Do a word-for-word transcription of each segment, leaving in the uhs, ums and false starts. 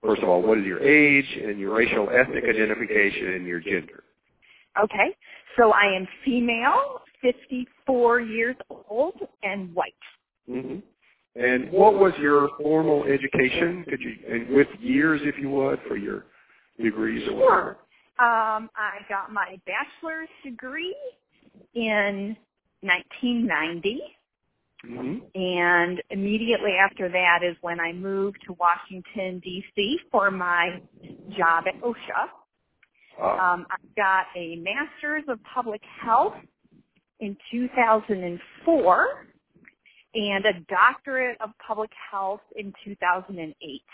first of all, what is your age and your racial ethnic identification and your gender? Okay. So I am female, fifty-four years old, and white. Mm-hmm. And what was your formal education? Could you, and with years, if you would, for your degrees or whatever? Sure. Um, I got my bachelor's degree in nineteen ninety. Mm-hmm. And immediately after that is when I moved to Washington, D C for my job at OSHA. Ah. Um, I got a master's of public health in two thousand four and a doctorate of public health in two thousand eight.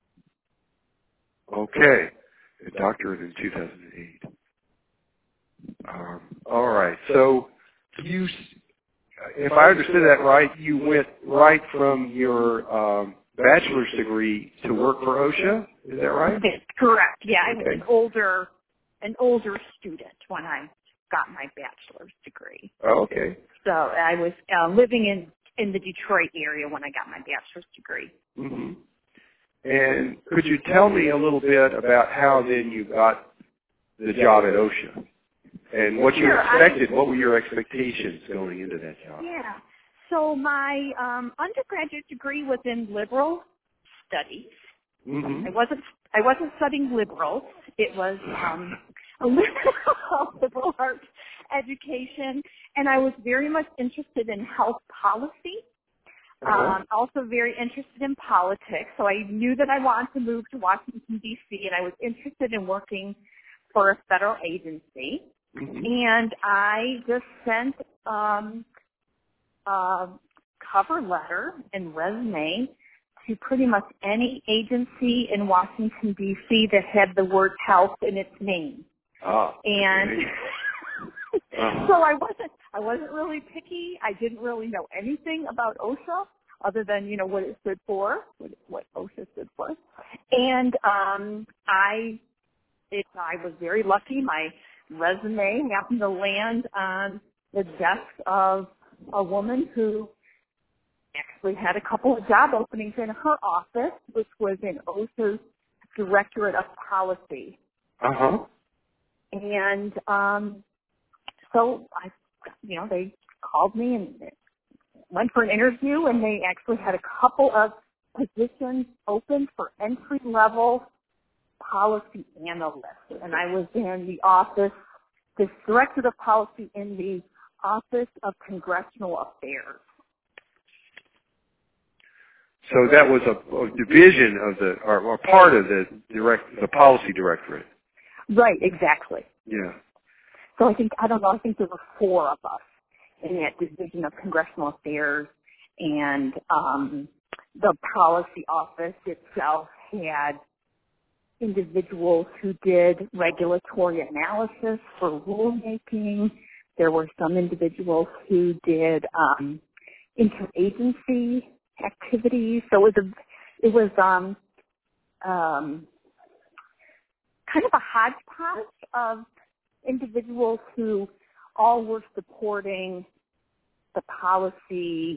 Okay. A doctorate in two thousand eight. Um, all right. So you, if I understood that right, you went right from your um, bachelor's degree to work for OSHA. Is that right? That's correct. Yeah, I was Okay. an older, an older student when I got my bachelor's degree. Oh, okay. So I was uh, living in, in the Detroit area when I got my bachelor's degree. Mm-hmm. And could you tell me a little bit about how then you got the job at OSHA? And what you Sure, expected, I, what were your expectations going into that job? Yeah. So my um, undergraduate degree was in liberal studies. Mm-hmm. I wasn't I wasn't studying liberals. It was um, a liberal, liberal arts education, and I was very much interested in health policy. Uh-huh. Um, also very interested in politics. So I knew that I wanted to move to Washington, D C, and I was interested in working for a federal agency. Mm-hmm. And I just sent um, a cover letter and resume to pretty much any agency in Washington, D C that had the word health in its name. Ah, And okay. uh-huh. so I wasn't I wasn't really picky. I didn't really know anything about OSHA other than, you know, what it stood for, what, what OSHA stood for. And um, I it, I was very lucky. My resume happened to land on the desk of a woman who actually had a couple of job openings in her office, which was in OSHA's Directorate of Policy. Uh-huh. And um, so I, you know, they called me and went for an interview, and they actually had a couple of positions open for entry-level policy analyst. And I was in the office, this Directorate of Policy in the Office of Congressional Affairs. So that was a, a division of the, or, or part of the direct, the policy directorate. Right, exactly. Yeah. So I think, I don't know, I think there were four of us in that division of Congressional Affairs, and um, the policy office itself had individuals who did regulatory analysis for rulemaking. There were some individuals who did um, interagency activities. So it was a, it was um, um, kind of a hodgepodge of individuals who all were supporting the policy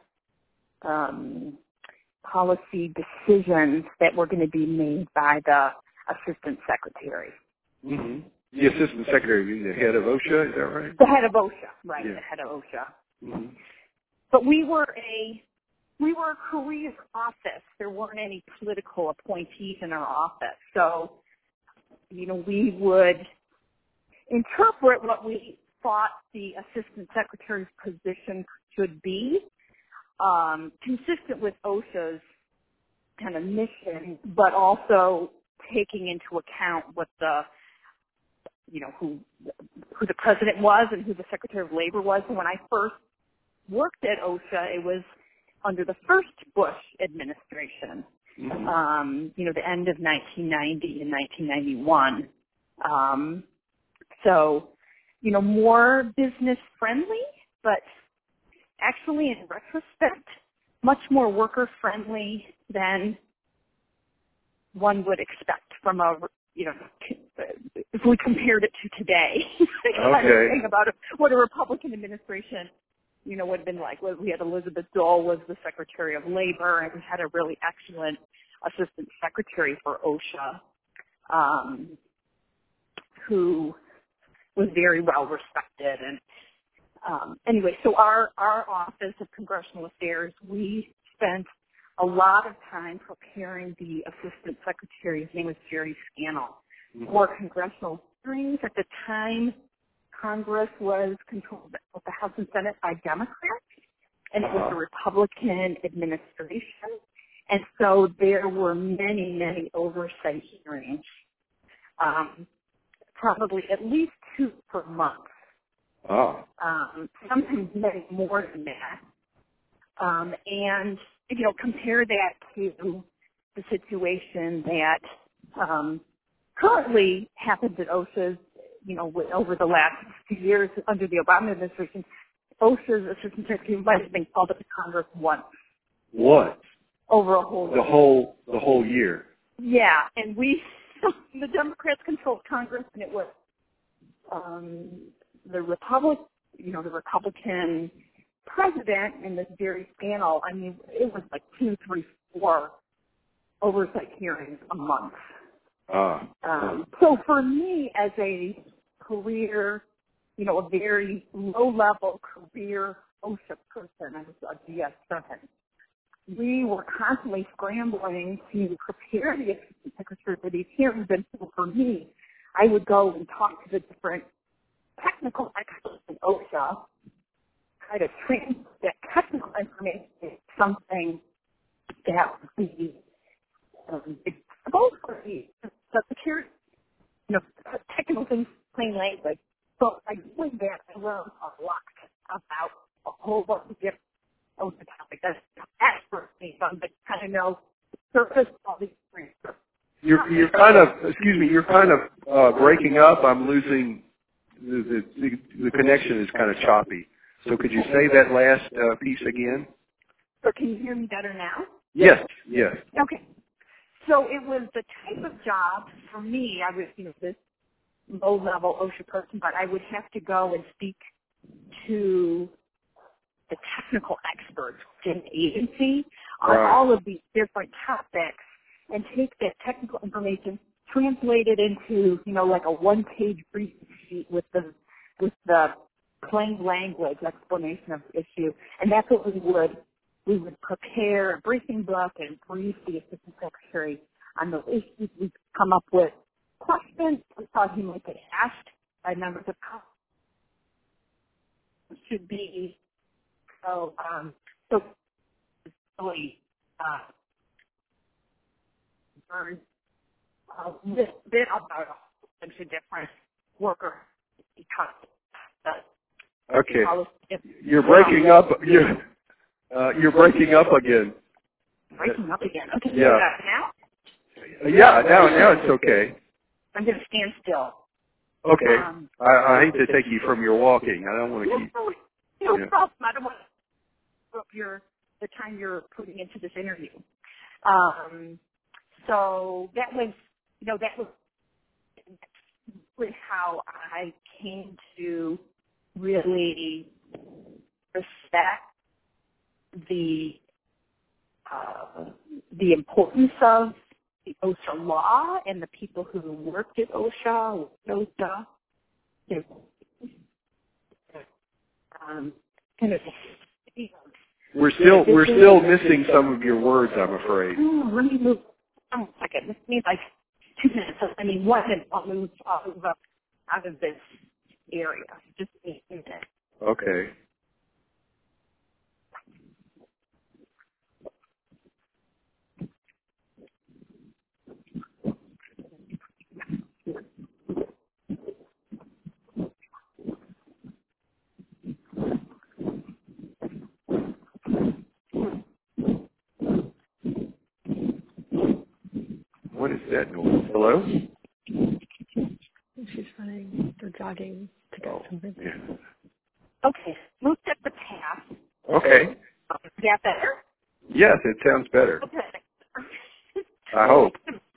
um, policy decisions that were going to be made by the assistant secretary. Mm-hmm. The assistant secretary, you mean the head of OSHA, is that right? The head of OSHA, right? Yeah. The head of OSHA. Mm-hmm. But we were a we were a careers office. There weren't any political appointees in our office, so you know we would interpret what we thought the assistant secretary's position should be, um, consistent with OSHA's kind of mission, but also taking into account what the, you know, who who the president was and who the Secretary of Labor was. And when I first worked at OSHA, it was under the first Bush administration, Mm-hmm. um, you know, the end of nineteen ninety and nineteen ninety-one. Um, so, you know, more business friendly, but actually in retrospect, much more worker friendly than one would expect from a, you know, if we compared it to today. Kind of Okay. thing about it, what a Republican administration, you know, would have been like. We had Elizabeth Dole was the Secretary of Labor, and we had a really excellent assistant secretary for OSHA, um, who was very well respected. And um, anyway, so our, our Office of Congressional Affairs, we spent a lot of time preparing the assistant secretary. His name was Jerry Scannell, for congressional hearings. At the time, Congress was controlled, with the House and Senate, by Democrats, and it was a Republican administration. And so there were many, many oversight hearings, um, probably at least two per month. Oh. Um, sometimes many more than that. Um, and, you know, compare that to the situation that um, currently happens at OSHA's, you know, over the last few years under the Obama administration. OSHA's assistant secretary might have been called up to Congress once. What? Over a whole The year. whole the whole year. Yeah, and we, the Democrats controlled Congress, and it was um, the Republic, you know, the Republican president and this Jerry Scannell. I mean, it was like two, three, four oversight hearings a month. Ah. Um, so for me, as a career, you know, a very low-level career OSHA person, I was a D S seven. We were constantly scrambling to prepare the assistant secretary for these hearings. And so for me, I would go and talk to the different technical experts in OSHA, try to translate that technical information into something that would be um, both for the secretary, you know, technical things, plain language. So by doing that, I learned a lot about a whole bunch of different OSHA topics. That's expert me, so I'm just kind of know the surface of these things. You're you're kind of excuse me. You're kind of uh, breaking up. I'm losing the, the the connection is kind of choppy. So could you say that last uh, piece again? So can you hear me better now? Yes. Yes. Okay. So it was the type of job for me. I was, you know, this low-level OSHA person, but I would have to go and speak to the technical experts in the agency on Right. all of these different topics and take that technical information, translate it into, you know, like a one-page brief sheet with the with the plain language explanation of the issue, and that's what we would we would prepare a briefing book and brief the assistant secretary on those issues. We'd come up with questions we thought he might get asked by members of Congress. Should be so um, so really uh, learn a little bit about a bunch of different worker because Okay. policy. You're breaking up. You're uh, you're breaking up again. Breaking up again. Okay, Yeah. uh, now Yeah. Now now it's okay. I'm going to stand still. Okay. Um, I, I hate to take you from your walking. I don't want to no, keep. no Yeah. problem. I don't want to screw up your the time you're putting into this interview. Um, so that was, you know, that was really how I came to really respect the uh, the importance of the OSHA law and the people who worked at OSHA, OSHA, you know, um, kind of. We're still we're still missing some of your words, I'm afraid. Oh, let me move. Oh, a second. This means like two minutes. I mean, one minute. I'll move, I'll move up out of this area. Just a minute. Okay. What is that noise? Hello? She's running or jogging to get Oh, something. yeah. Okay. Moved up the path. Okay. Is that better? Yes, it sounds better. Okay. I hope.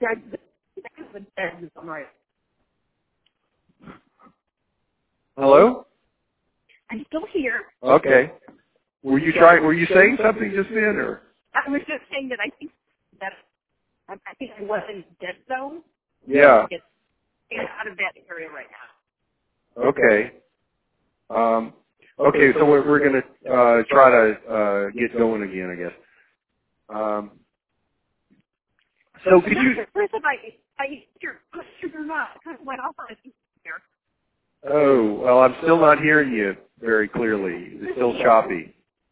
Hello? I'm still here. Okay. Were you trying? Were you saying something just then, or? I was just saying that I think that I, I think I was in dead zone. Yeah. Get out of that area right now. Okay. Um, okay, so we're, we're going to uh, try to uh, get going again, I guess. Um, so could you... First, if I, I your question or not, I kind of went off on a here. Oh, well, I'm still not hearing you very clearly. It's still choppy.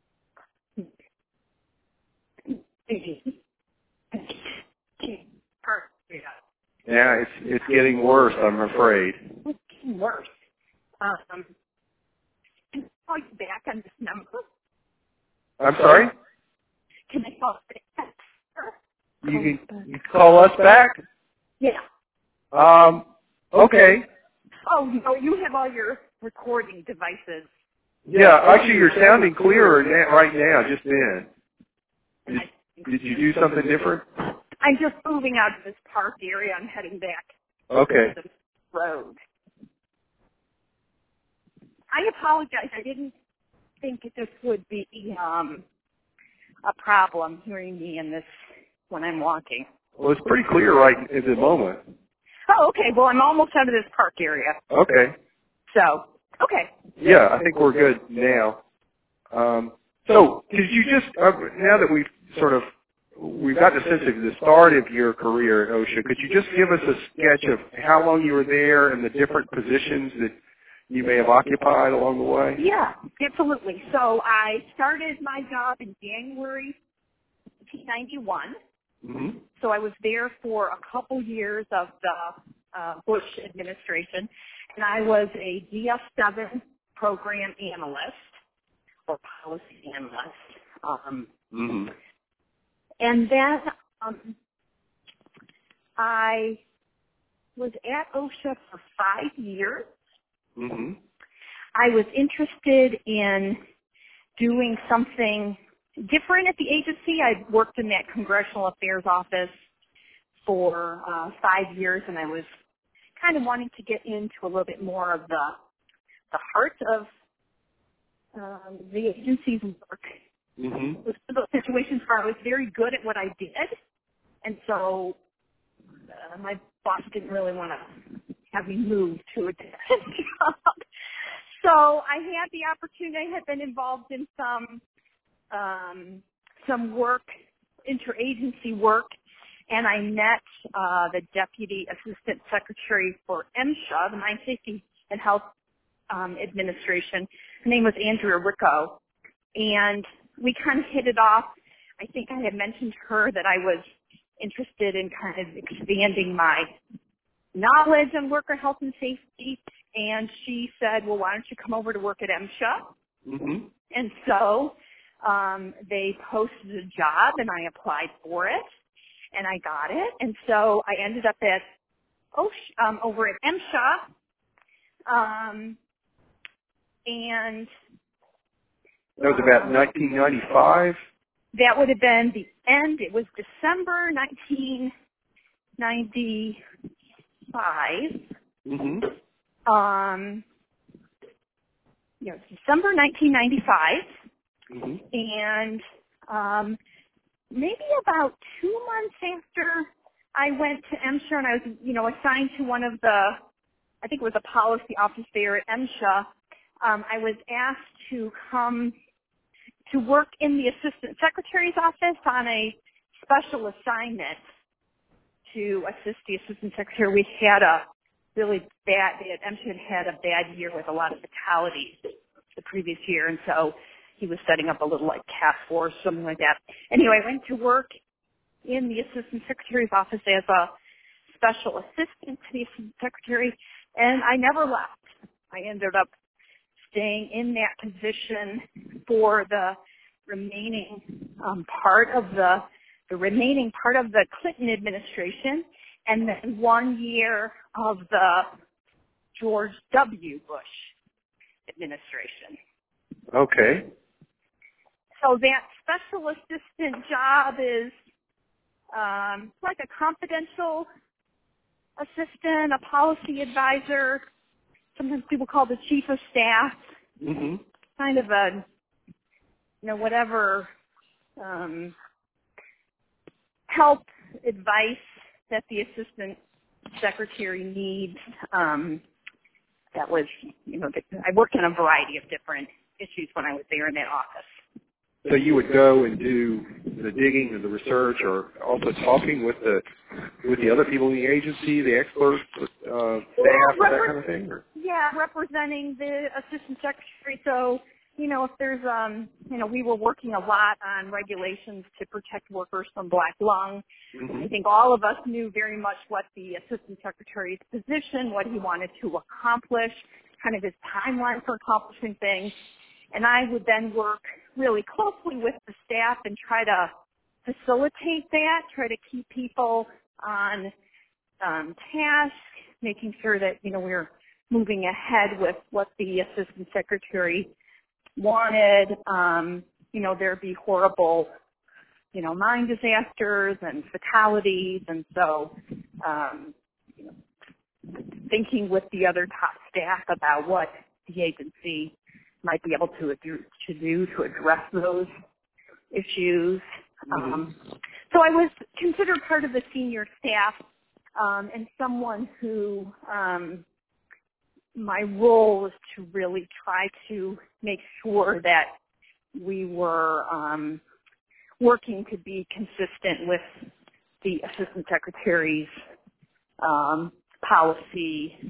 Yeah, it's it's getting worse, I'm afraid. It's getting worse. Um, can I call you back on this number? I'm sorry? Can I call you back? You can you call us back? Yeah. Um, okay. Oh, no, you have all your recording devices. Yeah, actually, you're sounding clearer na- right now, just then. Did, did you do something different? I'm just moving out of this park area. I'm heading back Okay. to the road. I apologize. I didn't think this would be um, a problem hearing me in this when I'm walking. Well, it's pretty clear right at the moment. Oh, okay. Well, I'm almost out of this park area. Okay. So, okay. Yeah, I think we're good now. Um, so, could you just, uh, now that we've sort of, we've got the sense of the start of your career at OSHA, could you just give us a sketch of how long you were there and the different positions that you may have occupied along the way? Yeah, absolutely. So I started my job in January nineteen ninety-one. Mm-hmm. So I was there for a couple years of the uh, Bush administration, and I was a D S seven program analyst or policy analyst. Um, Mm-hmm. and then um, I was at OSHA for five years. Mm-hmm. I was interested in doing something different at the agency. I worked in that Congressional Affairs office for uh, five years, and I was kind of wanting to get into a little bit more of the the heart of um, the agency's work. Mm-hmm. It was one of those situations where I was very good at what I did, and so uh, my boss didn't really want to have me move to a different job. So I had the opportunity. I had been involved in some um, some work, interagency work, and I met uh, the Deputy Assistant Secretary for MSHA, the Mine Safety and Health um, Administration. Her name was Andrea Ricco, and we kind of hit it off. I think I had mentioned to her that I was interested in kind of expanding my knowledge on worker health and safety, and she said, well, why don't you come over to work at MSHA? Mm-hmm. And so um, they posted a job, and I applied for it, and I got it. And so I ended up at OSHA, um, over at MSHA, um, and That was about nineteen ninety-five? that would have been the end. It was December nineteen ninety-five. Mm-hmm. Um, you know, December nineteen ninety-five. Mm-hmm. And um, maybe about two months after I went to MSHA and I was, you know, assigned to one of the, I think it was a policy office there at MSHA, um, I was asked to come to work in the assistant secretary's office on a special assignment to assist the assistant secretary. We had a really bad, MSHA had a bad year with a lot of fatalities the previous year, and so he was setting up a little like task force, something like that. Anyway, I went to work in the assistant secretary's office as a special assistant to the assistant secretary, and I never left. I ended up staying in that position for the remaining um, part of the the remaining part of the Clinton administration, and then one year of the George W. Bush administration. Okay. So that special assistant job is um, like a confidential assistant, a policy advisor. Sometimes people call the chief of staff. Mm-hmm. Kind of a, you know, whatever um, help advice that the assistant secretary needs. Um, that was, you know, I worked on a variety of different issues when I was there in that office. So you would go and do the digging and the research, or also talking with the with the other people in the agency, the experts, uh, staff, yeah, that kind of thing? Or? Yeah, representing the assistant secretary. So, you know, if there's, um, you know, we were working a lot on regulations to protect workers from black lung. Mm-hmm. I think all of us knew very much what the assistant secretary's position, what he wanted to accomplish, kind of his timeline for accomplishing things. And I would then work really closely with the staff and try to facilitate that, try to keep people on um, task, making sure that, you know, we're moving ahead with what the assistant secretary wanted. Um, you know, there'd be horrible, you know, mine disasters and fatalities. And so, um, you know, thinking with the other top staff about what the agency might be able to do to do to address those issues. Mm-hmm. Um, so I was considered part of the senior staff, um, and someone who um, my role was to really try to make sure that we were um, working to be consistent with the assistant secretary's um, policy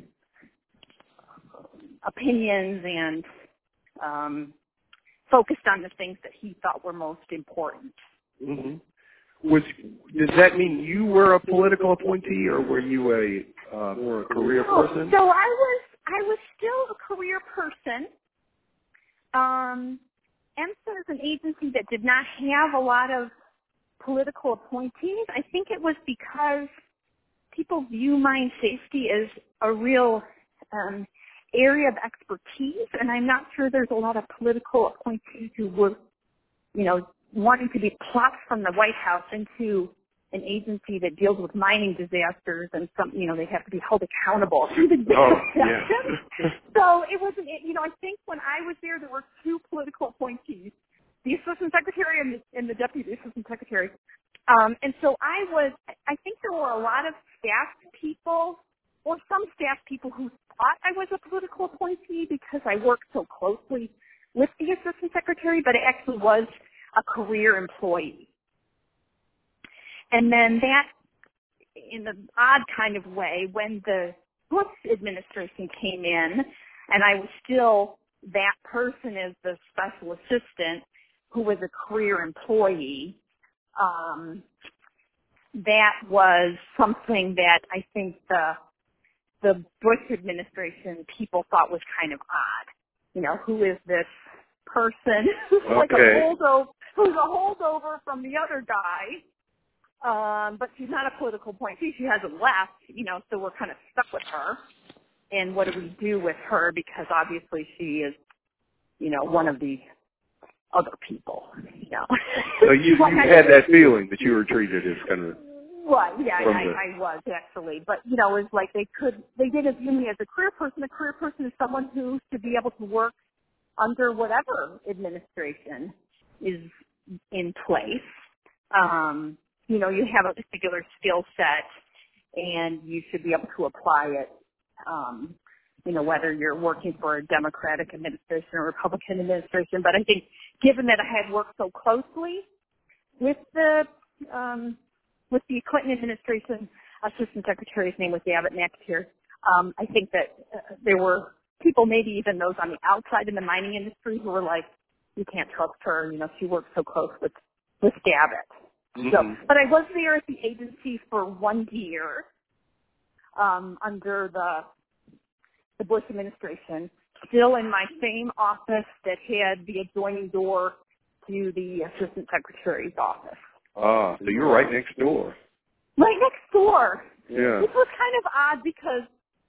opinions and um, focused on the things that he thought were most important. Mm-hmm. Was does that mean you were a political appointee, or were you a uh, more a career person? So I was I was still a career person. Um, EMSA is an agency that did not have a lot of political appointees. I think it was because people view mine safety as a real um, area of expertise, and I'm not sure there's a lot of political appointees who were, you know, wanting to be plopped from the White House into an agency that deals with mining disasters, and some, you know, they have to be held accountable for the oh, disasters. Yeah. So it wasn't, you know, I think when I was there, there were two political appointees, the assistant secretary and the, and the deputy assistant secretary. Um, and so I was, I think there were a lot of staff people or some staff people who thought I was a political appointee because I worked so closely with the assistant secretary, but it actually was a career employee. And then that, in an odd kind of way, when the Bush administration came in, and I was still that person as the special assistant who was a career employee, um, that was something that I think the the Bush administration people thought was kind of odd. You know, who is this person who's okay. like a holdover, who's a holdover from the other guy, um, but she's not a political appointee. She hasn't left, you know, so we're kind of stuck with her. And what do we do with her? Because obviously she is, you know, one of the other people, you know. So you, you had that feeling that you were treated as kind of... Right, yeah, the... I, I was actually. But, you know, it's like they could, they didn't view me as a career person. A career person is someone who should be able to work under whatever administration is in place. Um, you know, you have a particular skill set and you should be able to apply it, um, you know, whether you're working for a Democratic administration or Republican administration. But I think given that I had worked so closely with the, um, with the Clinton administration, Assistant Secretary's name was Abbott McAteer, um, I think that uh, there were people, maybe even those on the outside in the mining industry, who were like, you can't trust her, you know, she works so close with, with Abbott. Mm-hmm. So, but I was there at the agency for one year um, under the the Bush administration, still in my same office that had the adjoining door to the Assistant Secretary's office. Ah, so you're right next door. Right next door. Yeah. Which was kind of odd because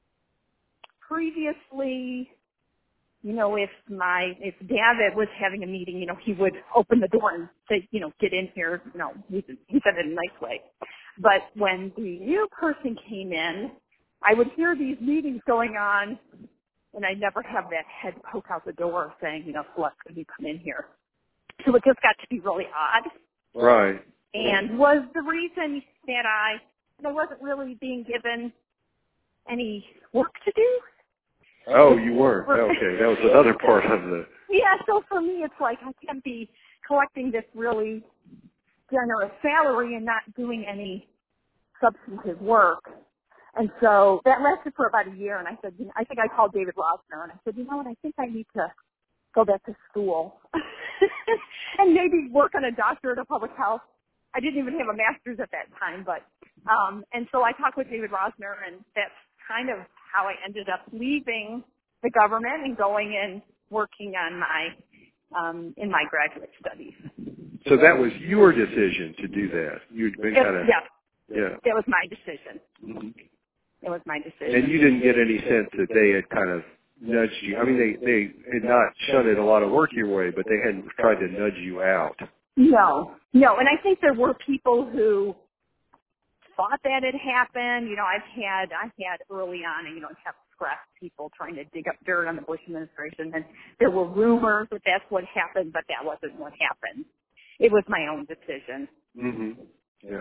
previously, you know, if my, if David was having a meeting, you know, he would open the door and say, you know, get in here. No, he, he said it in a nice way. But when the new person came in, I would hear these meetings going on, and I'd never have that head poke out the door saying, you know, Celeste, could you come in here? So it just got to be really odd. Right. and was the reason that I, I wasn't really being given any work to do. Oh, you weren't. Okay, that was another part of the... Yeah, so for me it's like I can't be collecting this really generous salary and not doing any substantive work. And so that lasted for about a year, and I said, you know, I think I called David Rosner, and I said, you know what, I think I need to go back to school and maybe work on a doctorate of public health. I didn't even have a master's at that time, but, um, and so I talked with David Rosner, and that's kind of how I ended up leaving the government and going and working on my, um, in my graduate studies. So that was your decision to do that. You'd been kind of... Yeah. Yeah. That was my decision. Mm-hmm. That was my decision. And you didn't get any sense that they had kind of nudged you. I mean, they, they had not shunted a lot of work your way, but they hadn't tried to nudge you out. No, no. And I think there were people who thought that had happened. You know, I've had, I had early on, you know, have scrapped people trying to dig up dirt on the Bush administration, and there were rumors that that's what happened, but that wasn't what happened. It was my own decision. Mm-hmm. Yeah.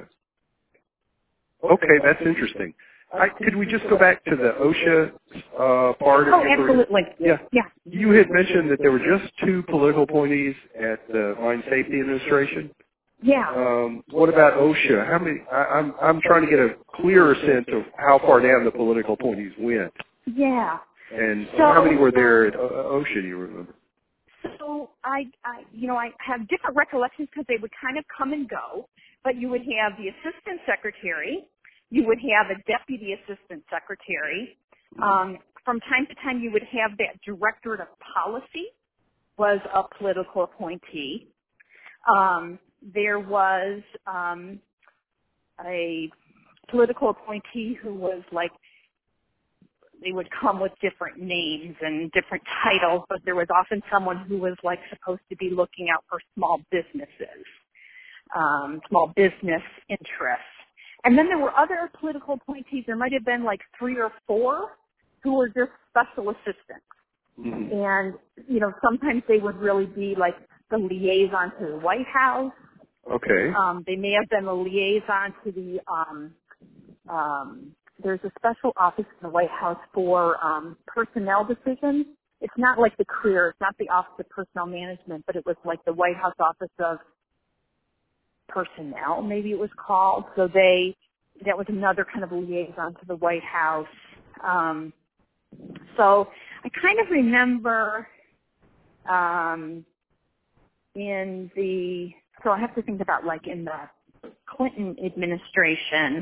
Okay, that's interesting. I, could we just go back to the OSHA uh, part? Oh, of your absolutely. Yeah. Yeah. You had mentioned that there were just two political appointees at the Mine Safety Administration. Yeah. Um, what about OSHA? How many? I, I'm I'm trying to get a clearer sense of how far down the political appointees went. Yeah. And so, how many were there at OSHA? Do you remember? So I, I, you know, I have different recollections because they would kind of come and go. But you would have the assistant secretary, you would have a deputy assistant secretary. Um, from time to time, you would have that directorate of policy was a political appointee. Um, there was um, a political appointee who was like, they would come with different names and different titles, but there was often someone who was like supposed to be looking out for small businesses. Um, small business interests. And then there were other political appointees. There might have been like three or four who were just special assistants. Mm-hmm. And, you know, sometimes they would really be like the liaison to the White House. Okay. Um, they may have been the liaison to the, um, um, there's a special office in the White House for um, personnel decisions. It's not like the career, it's not the Office of Personnel Management, but it was like the White House Office of Personnel, maybe it was called. So they, that was another kind of liaison to the White House. Um, so I kind of remember um, in the, so I have to think about like in the Clinton administration,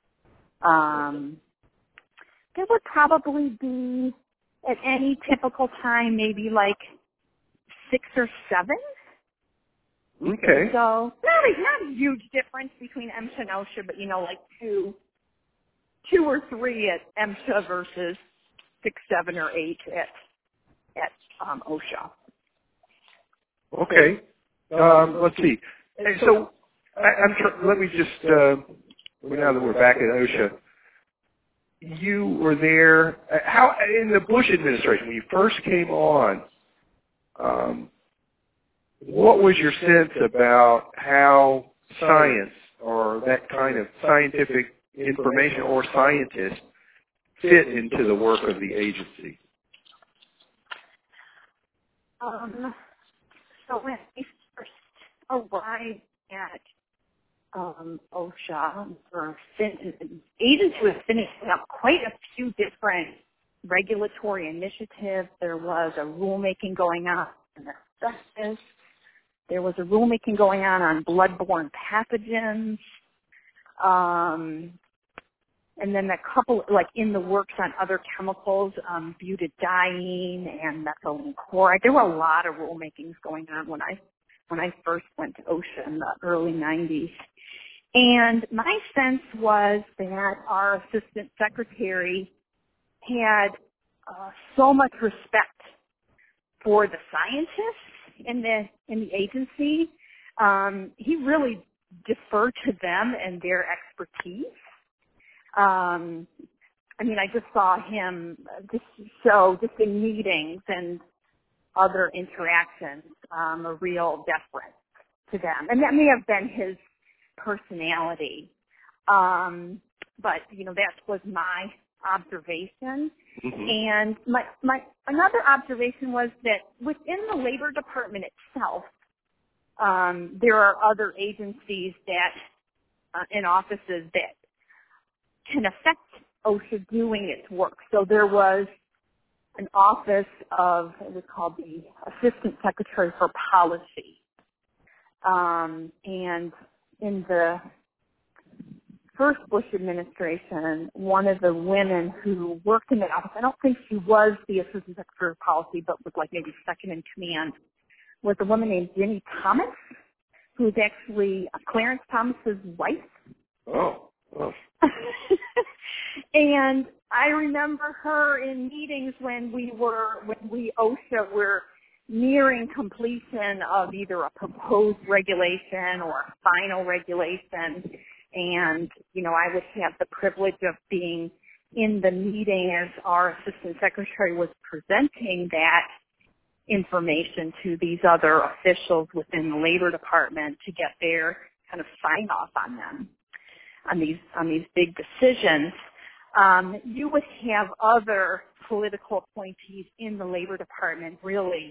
um, there would probably be at any typical time maybe like six or seven. Okay. So not a, not a huge difference between MSHA and OSHA, but you know, like two, two or three at MSHA versus six, seven, or eight at at um, OSHA. Okay. Um, let's see. So I, I'm tr- let me just uh, now that we're back at OSHA, you were there. uh, How in the Bush administration when you first came on? Um, What was your sense about how science or that kind of scientific information or scientists fit into the work of the agency? Um, so when I first arrived at um, OSHA, or fin- agency was finishing up quite a few different regulatory initiatives. There was a rulemaking going on in asbestos. There was a rulemaking going on on bloodborne pathogens. Um, and then a couple, like in the works on other chemicals, um, butadiene and methylene chloride. There were a lot of rulemakings going on when I, when I first went to OSHA in the early nineties. And my sense was that our assistant secretary had uh, so much respect for the scientists in the in the agency. Um, he really deferred to them and their expertise. Um, I mean, I just saw him just show, just in meetings and other interactions, um, a real deference to them. And that may have been his personality. Um, but, you know, that was my observation. Mm-hmm. And my, my another observation was that within the Labor Department itself, um, there are other agencies that, uh, in offices that can affect OSHA doing its work. So there was an office of, it was called the Assistant Secretary for Policy. Um, and in the first Bush administration, one of the women who worked in the office, I don't think she was the Assistant Secretary of Policy, but was like maybe second in command, was a woman named Jenny Thomas, who's actually Clarence Thomas's wife. Oh. oh. And I remember her in meetings when we were, when we OSHA were nearing completion of either a proposed regulation or a final regulation. And, you know, I would have the privilege of being in the meeting as our assistant secretary was presenting that information to these other officials within the Labor Department to get their kind of sign off on them, on these, on these big decisions. Um, you would have other political appointees in the Labor Department really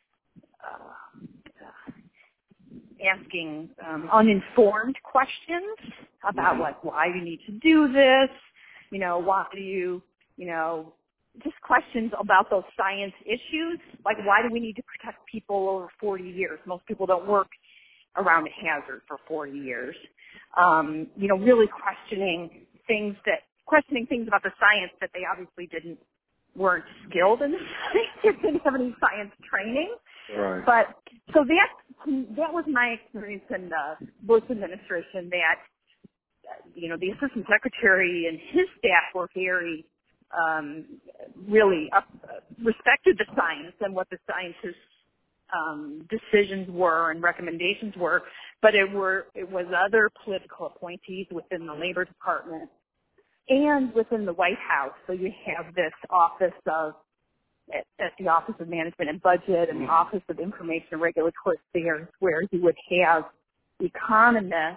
uh, asking um, uninformed questions about, Mm-hmm. like, why do you need to do this? You know, why do you, you know, just questions about those science issues, like why do we need to protect people over forty years? Most people don't work around a hazard for forty years. Um, you know, really questioning things that, questioning things about the science that they obviously didn't, weren't skilled in the science, didn't have any science training. Right. But, so that, that was my experience in the Bush administration, that, you know, the assistant secretary and his staff were very, um, really up, respected the science and what the scientists um, decisions were and recommendations were, but it were it was other political appointees within the Labor Department and within the White House. So you have this office of at, at the Office of Management and Budget and the Office of Information and Regulatory Affairs, where you would have economists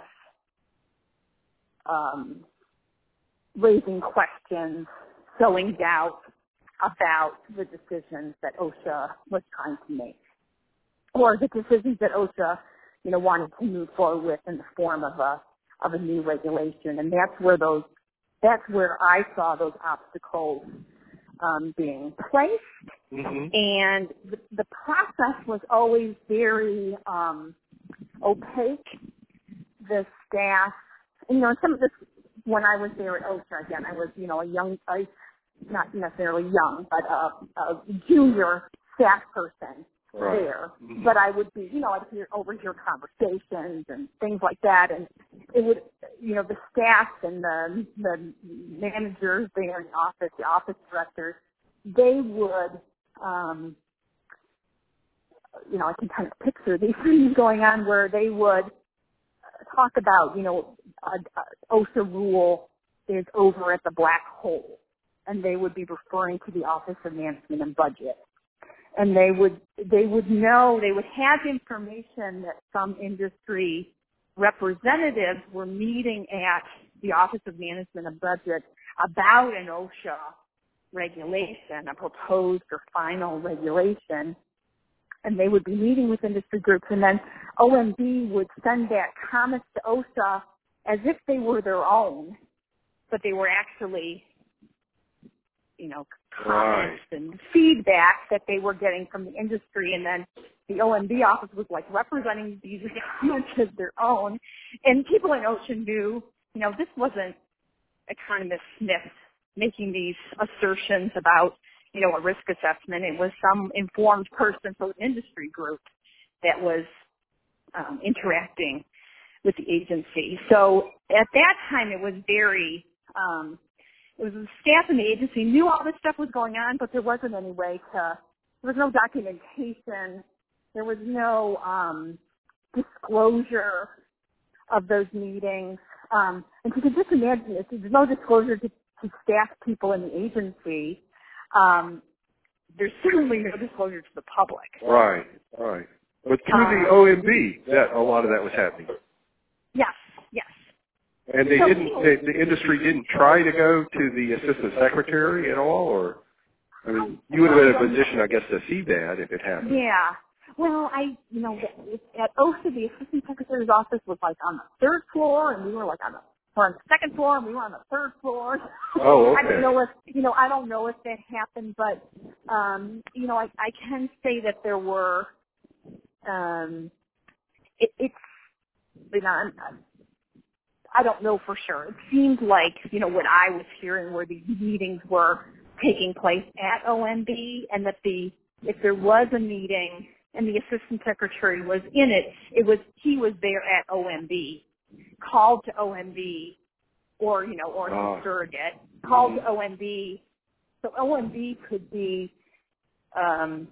um, raising questions, sowing doubt about the decisions that OSHA was trying to make, or the decisions that OSHA, you know, wanted to move forward with in the form of a of a new regulation. And that's where those, that's where I saw those obstacles um, being placed. Mm-hmm. And the, the process was always very um, opaque. The staff, you know, some of this, when I was there at OSHA, again, I was, you know, a young, I, not necessarily young, but a, a junior staff person Right. there. Mm-hmm. But I would be, you know, I'd hear, overhear conversations and things like that. And it would, you know, the staff and the, the managers there in the office, the office directors, they would, um, you know, I can kind of picture these things going on where they would talk about, you know, a, a OSHA rule is over at the black hole, and they would be referring to the Office of Management and Budget. And they would, they would know, they would have information that some industry representatives were meeting at the Office of Management and Budget about an OSHA regulation, a proposed or final regulation. And they would be meeting with industry groups, and then O M B would send back comments to OSHA as if they were their own, but they were actually, you know, comments Right. and feedback that they were getting from the industry, and then the O M B office was like representing these comments as their own. And people in OSHA knew, you know, this wasn't economist Smith making these assertions about, you know, a risk assessment. It was some informed person from an industry group that was um, interacting with the agency. So at that time, it was very, um, it was the staff in the agency knew all this stuff was going on, but there wasn't any way to, there was no documentation, there was no um, disclosure of those meetings. Um, and you can just imagine if there's no disclosure to, to staff people in the agency, um, there's certainly no disclosure to the public. Right, right. But through Um, the O M B, that a lot of that was happening. Yes, yes. And they so, didn't, you know, the, the industry didn't try to go to the assistant secretary at all, or, I mean, you would have been in a position, I guess, to see that if it happened. Yeah. Well, I, you know, at OSHA, the assistant secretary's office was like on the third floor, and we were like on the, or on the second floor, and we were on the third floor. Oh, okay. I don't know if, you know, I don't know if that happened, but, um, you know, I, I can say that there were, um, it, it's, you know, I'm, I don't know for sure. It seemed like, you know, what I was hearing were these meetings were taking place at O M B, and that the, if there was a meeting and the assistant secretary was in it, it was, he was there at O M B, called to O M B, or, you know, or his Oh. surrogate, called to O M B, so O M B could be, um,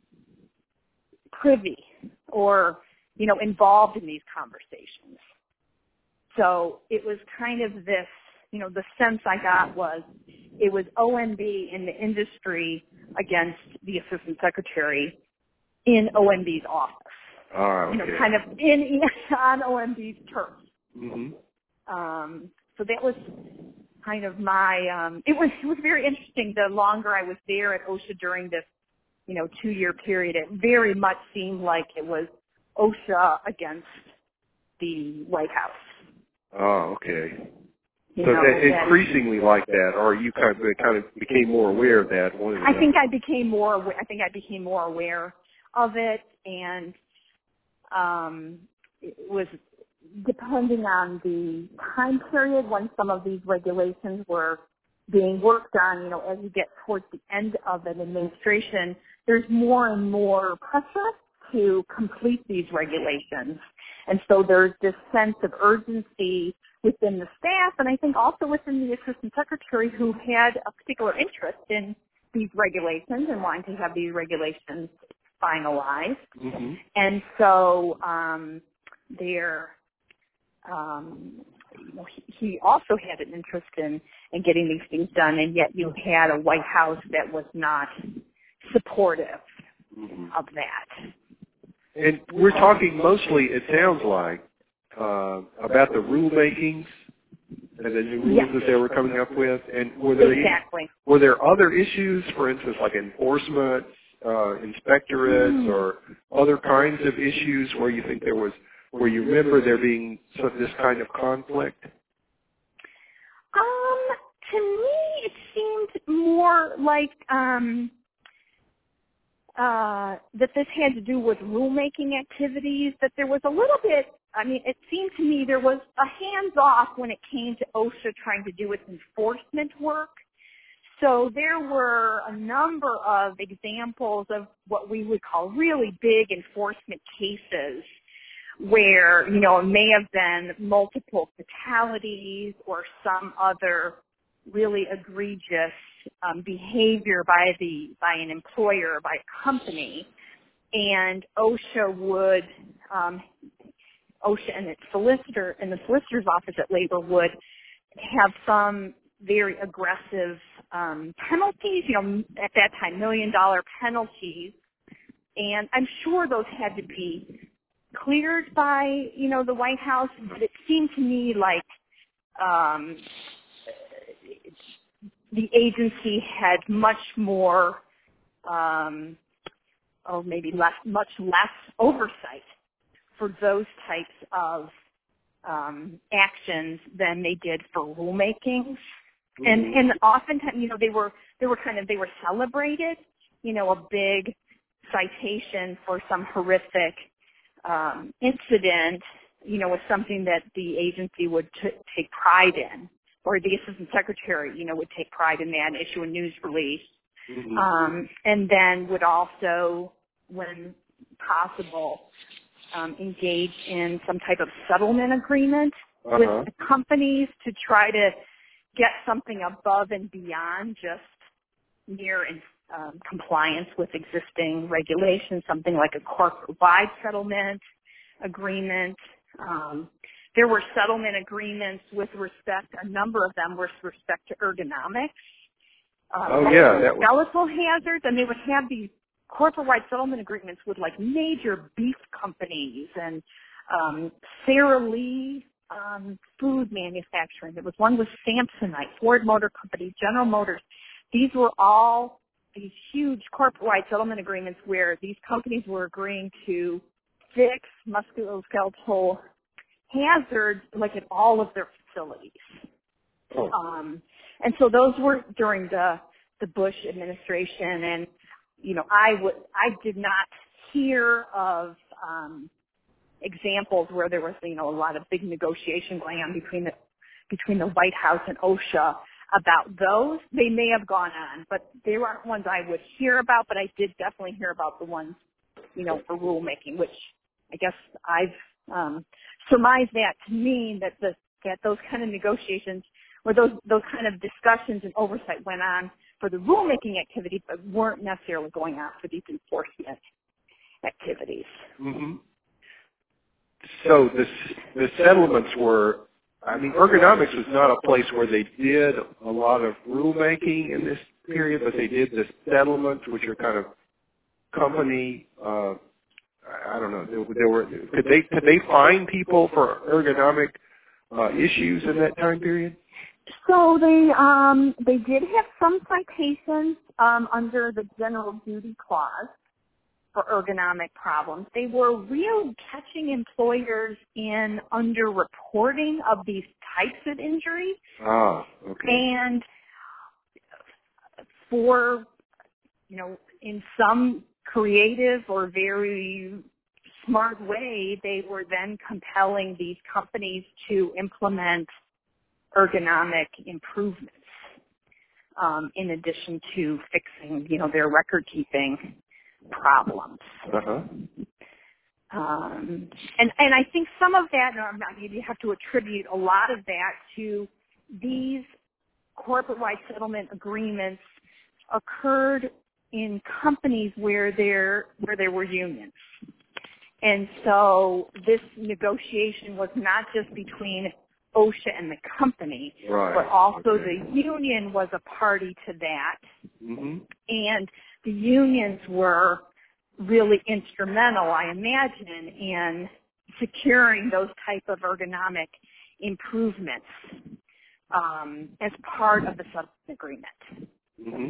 privy or, you know, involved in these conversations. So it was kind of this, you know, the sense I got was it was O M B in the industry against the assistant secretary in O M B's office. Oh, okay. You know, kind of in on O M B's terms. Mm-hmm. Um, so that was kind of my. Um, it was it was very interesting. The longer I was there at OSHA during this, you know, two year period, it very much seemed like it was OSHA against the White House. Oh, okay. You so know, that that, increasingly like that, or you kind of kind of became more aware of that. One I think I became more. Aware, I think I became more aware of it, and um, it was depending on the time period when some of these regulations were being worked on. You know, as you get towards the end of an administration, there's more and more pressure to complete these regulations. And so there's this sense of urgency within the staff, and I think also within the assistant secretary who had a particular interest in these regulations and wanting to have these regulations finalized. Mm-hmm. And so um, there, um, you know, he, he also had an interest in, in getting these things done, and yet you had a White House that was not supportive Mm-hmm. of that. And we're talking mostly, it sounds like, uh, about the rulemakings and the new rules Yes. that they were coming up with. And were there Exactly. any, were there other issues, for instance, like enforcement, uh, inspectorates, mm. or other kinds of issues where you think there was, where you remember there being sort of this kind of conflict? Um, to me, it seemed more like um, uh, that this had to do with rulemaking activities, that there was a little bit, I mean, it seemed to me there was a hands-off when it came to OSHA trying to do its enforcement work. So there were a number of examples of what we would call really big enforcement cases where, you know, it may have been multiple fatalities or some other really egregious um, behavior by the by an employer or by a company, and OSHA would um, OSHA and its solicitor and the solicitor's office at labor would have some very aggressive um, penalties. You know, at that time, million dollar penalties, and I'm sure those had to be cleared by, you know, the White House, but it seemed to me like um, the agency had much more, um, oh, maybe less, much less oversight for those types of um, actions than they did for rulemakings. Mm-hmm. And and oftentimes, you know, they were they were kind of they were celebrated. You know, a big citation for some horrific Um, incident, you know, was something that the agency would t- take pride in, or the assistant secretary, you know, would take pride in that and issue a news release, mm-hmm. um, and then would also, when possible, um, engage in some type of settlement agreement uh-huh. with the companies to try to get something above and beyond just mere and Um, compliance with existing regulations, something like a corporate-wide settlement agreement. Um, there were settlement agreements with respect, a number of them with respect to ergonomics. Uh, oh, yeah. That was... skeletal hazards, and they would have these corporate-wide settlement agreements with, like, major beef companies. And um, Sara Lee um, food manufacturing. There was one with Samsonite, Ford Motor Company, General Motors. These were all these huge corporate-wide settlement agreements where these companies were agreeing to fix musculoskeletal hazards like at all of their facilities. Oh. Um, and so those were during the the Bush administration, and you know, I would I did not hear of um, examples where there was you know a lot of big negotiation going on between the between the White House and OSHA about those. They may have gone on, but they weren't ones I would hear about. But I did definitely hear about the ones you know for rulemaking, which I guess I've um, surmised that to mean that the that those kind of negotiations or those those kind of discussions and oversight went on for the rulemaking activities, but weren't necessarily going on for these enforcement activities. Mm-hmm. So the the settlements were, I mean, ergonomics was not a place where they did a lot of rulemaking in this period, but they did the settlements, which are kind of company. Uh, I don't know. There, there were could they could they fine people for ergonomic uh, issues in that time period? So they um, they did have some citations um, under the general duty clause for ergonomic problems. They were really catching employers in underreporting of these types of injuries. Ah, okay. And for, you know, in some creative or very smart way, they were then compelling these companies to implement ergonomic improvements um, in addition to fixing, you know, their record-keeping problems. Uh-huh. Um, and, and I think some of that, I mean, you have to attribute a lot of that to these corporate-wide settlement agreements occurred in companies where there where there were unions. And so this negotiation was not just between OSHA and the company, right. but also okay. the union was a party to that. Mm-hmm. And the unions were really instrumental, I imagine, in securing those type of ergonomic improvements um, as part of the settlement agreement. Mm-hmm.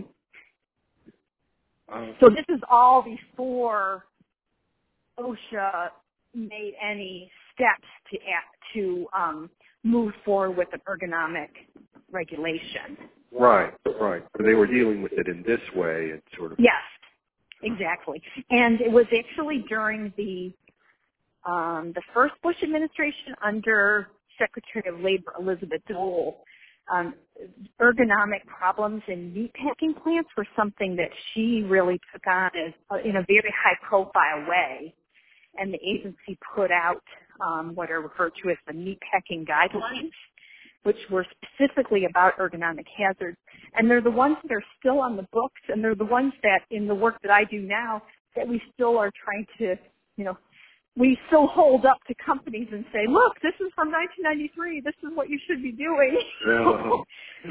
Uh, So this is all before OSHA made any steps to act, to um, move forward with an ergonomic regulation. right, right. So they were dealing with it in this way, and sort of. Yes, exactly. And it was actually during the um, the first Bush administration under Secretary of Labor Elizabeth Dole. Um, ergonomic problems in meatpacking plants were something that she really took on as, uh, in a very high-profile way. And the agency put out um, what are referred to as the meatpacking guidelines, which were specifically about ergonomic hazards. And they're the ones that are still on the books, and they're the ones that, in the work that I do now, that we still are trying to, you know, we still hold up to companies and say, look, this is from nineteen ninety-three. This is what you should be doing. Oh,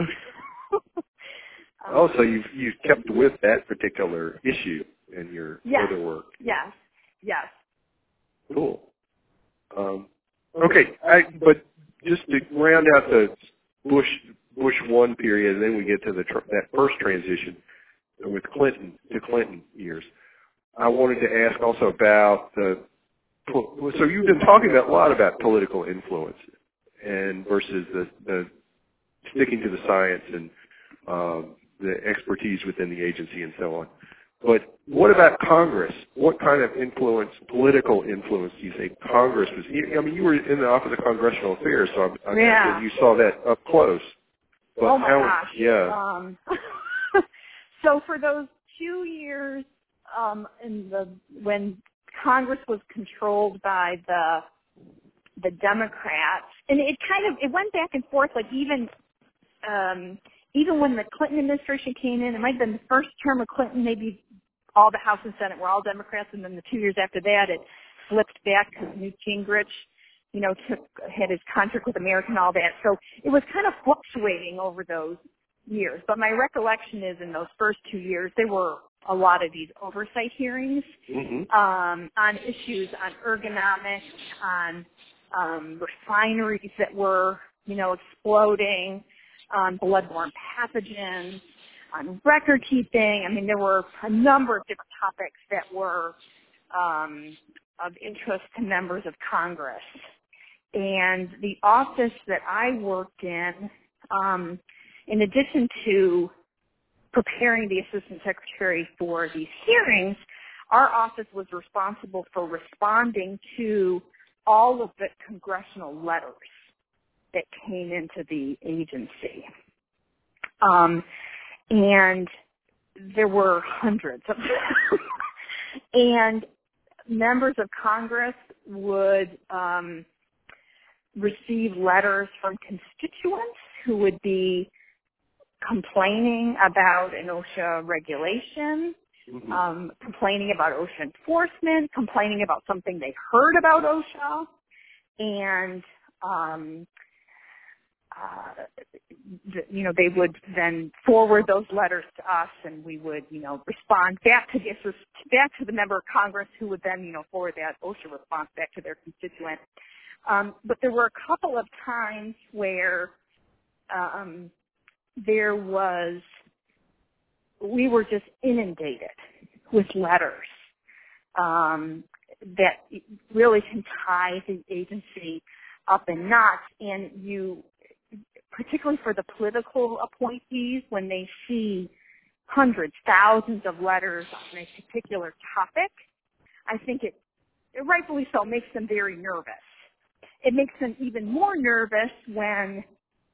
oh so you've, you've kept with that particular issue in your yes, other work. Yes, yes. Cool. Um, okay, I, but just to round out the Bush Bush one period, and then we get to the tr- that first transition with Clinton to Clinton years. I wanted to ask also about the. So you've been talking a lot about political influence and versus the, the sticking to the science and um, the expertise within the agency and so on. But what about Congress? What kind of influence, political influence, do you think Congress was? I mean, you were in the Office of Congressional Affairs, so I'm, I'm yeah. sure you saw that up close. But oh my how, gosh! Yeah. Um, so for those two years, um, in the when Congress was controlled by the the Democrats, and it kind of it went back and forth. Like even um, even when the Clinton administration came in, it might have been the first term of Clinton, maybe all the House and Senate were all Democrats, and then the two years after that, it flipped back because Newt Gingrich, you know, took had his contract with America and all that. So it was kind of fluctuating over those years. But my recollection is in those first two years, there were a lot of these oversight hearings mm-hmm. um, on issues on ergonomics, on um, refineries that were, you know, exploding, on bloodborne pathogens, on record keeping. I mean, there were a number of different topics that were um, of interest to members of Congress. And the office that I worked in, um, in addition to preparing the Assistant Secretary for these hearings, our office was responsible for responding to all of the congressional letters that came into the agency. Um, and there were hundreds of them. And members of Congress would um, receive letters from constituents who would be complaining about an OSHA regulation, mm-hmm. um, complaining about OSHA enforcement, complaining about something they heard about OSHA, and um, uh, you know, they would then forward those letters to us, and we would, you know, respond back to the back to the member of Congress, who would then, you know, forward that OSHA response back to their constituent. Um, but there were a couple of times where um, there was, we were just inundated with letters um, that really can tie the agency up in knots, and you, particularly for the political appointees, when they see hundreds, thousands of letters on a particular topic, I think it, it rightfully so, makes them very nervous. It makes them even more nervous when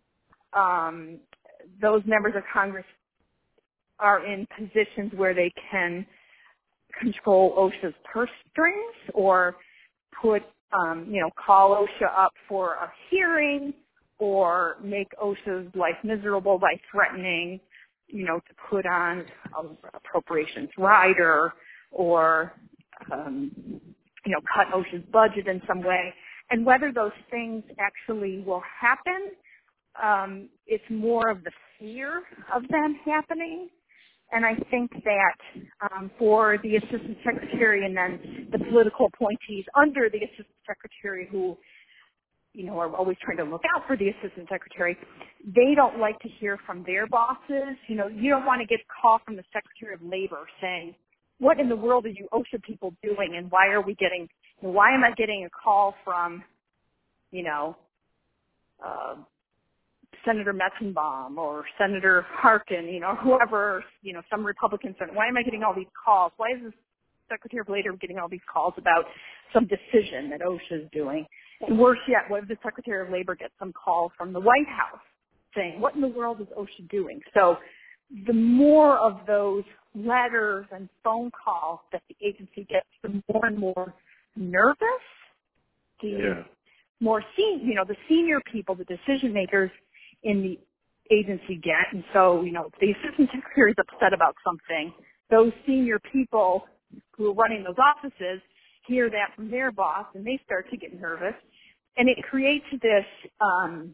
um, those members of Congress are in positions where they can control OSHA's purse strings or put, um, you know, call OSHA up for a hearing or make OSHA's life miserable by threatening, you know, to put on an appropriations rider or, um, you know, cut OSHA's budget in some way. And whether those things actually will happen, um, it's more of the fear of them happening. And I think that um, for the Assistant Secretary and then the political appointees under the Assistant Secretary who, you know, are always trying to look out for the Assistant Secretary, they don't like to hear from their bosses. You know, you don't want to get a call from the Secretary of Labor saying, what in the world are you OSHA people doing, and why are we getting, why am I getting a call from, you know, uh, Senator Metzenbaum or Senator Harkin, you know, whoever, you know, some Republican senator. Why am I getting all these calls? Why is the Secretary of Labor getting all these calls about some decision that OSHA is doing? And worse yet, what if the Secretary of Labor gets some call from the White House saying, what in the world is OSHA doing? So the more of those letters and phone calls that the agency gets, the more and more nervous the yeah. more sen- you know, the senior people, the decision makers in the agency get. And so, you know, if the Assistant Secretary is upset about something, those senior people who are running those offices hear that from their boss, and they start to get nervous. And it creates this um,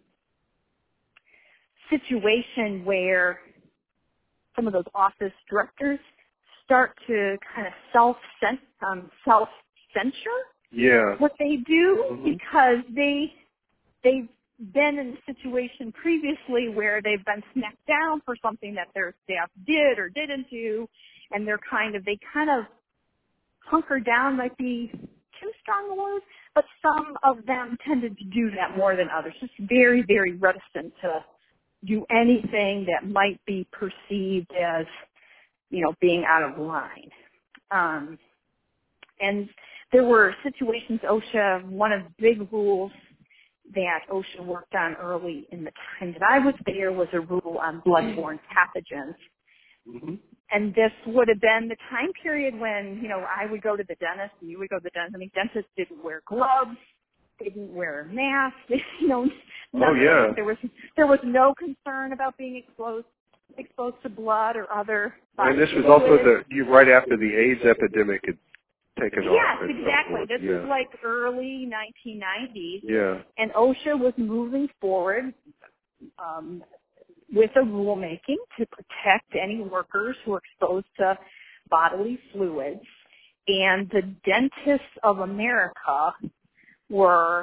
situation where some of those office directors start to kind of self um, self censure yeah. what they do, mm-hmm. because they they've been in a situation previously where they've been smacked down for something that their staff did or didn't do, and they're kind of they kind of hunker down might be too strong a word, but some of them tended to do that more than others. Just very, very reticent to do anything that might be perceived as, you know, being out of line. Um, and there were situations, OSHA, one of the big rules that OSHA worked on early in the time that I was there was a rule on bloodborne pathogens. Mm-hmm. And this would have been the time period when, you know, I would go to the dentist and you would go to the dentist. I mean, dentists didn't wear gloves, didn't wear masks, you know. Oh, yeah. There was, there was no concern about being exposed exposed to blood or other. And this was also the you right after the AIDS epidemic had taken yes, off. Yes, exactly. This yeah. was like early nineteen nineties. Yeah. And OSHA was moving forward um, with a rulemaking to protect any workers who are exposed to bodily fluids. And the dentists of America were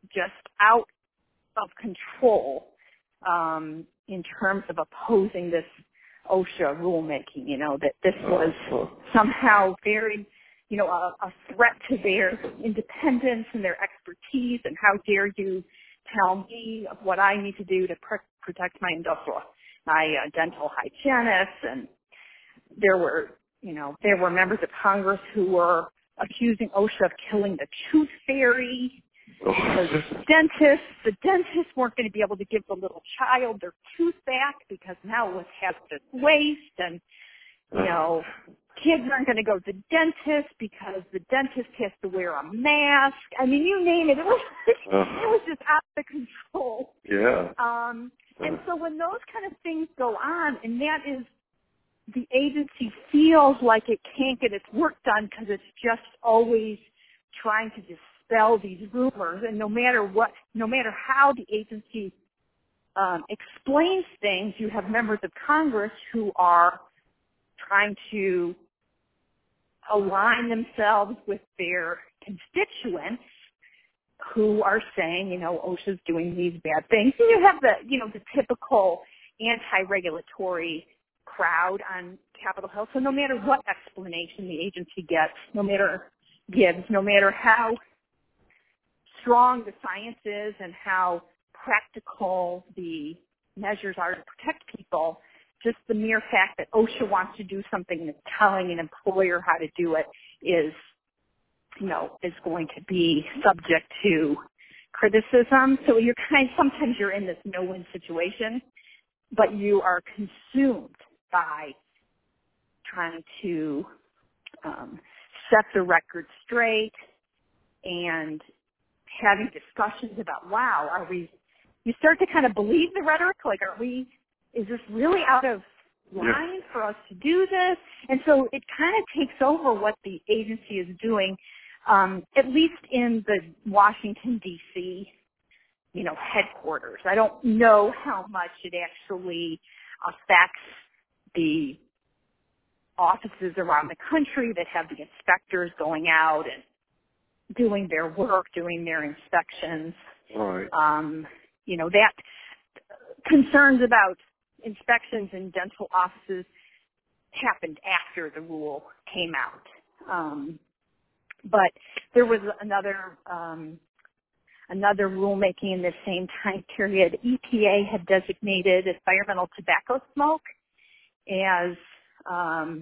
just out of control um, in terms of opposing this OSHA rulemaking, you know, that this was somehow very, you know, a, a threat to their independence and their expertise, and how dare you tell me of what I need to do to pr- protect my industrial, my uh, dental hygienists. And there were, you know, there were members of Congress who were accusing OSHA of killing the tooth fairy. Because dentists, the dentists weren't going to be able to give the little child their tooth back because now it was hazardous waste, and you know, kids aren't going to go to the dentist because the dentist has to wear a mask. I mean, you name it. It was, it was just out of control. Yeah. Um, and so when those kind of things go on, and that is, the agency feels like it can't get its work done because it's just always trying to dispel these rumors, and no matter what, no matter how the agency um, explains things, you have members of Congress who are trying to align themselves with their constituents who are saying, you know, OSHA's doing these bad things. And you have the, you know, the typical anti-regulatory crowd on Capitol Hill. So no matter what explanation the agency gets, no matter gives, no matter how strong the science is and how practical the measures are to protect people, just the mere fact that OSHA wants to do something and is telling an employer how to do it is, you know, is going to be subject to criticism. So you're kind sometimes you're in this no-win situation, but you are consumed by trying to um, set the record straight and having discussions about, wow, are we, you start to kind of believe the rhetoric, like, are we, is this really out of line Yeah. for us to do this? And so it kind of takes over what the agency is doing, um, at least in the Washington, D C, you know, headquarters. I don't know how much it actually affects the offices around the country that have the inspectors going out and doing their work, doing their inspections. Right. Um, you know, that concerns about inspections in dental offices happened after the rule came out. Um, but there was another um, another rulemaking in the same time period. E P A had designated environmental tobacco smoke as um,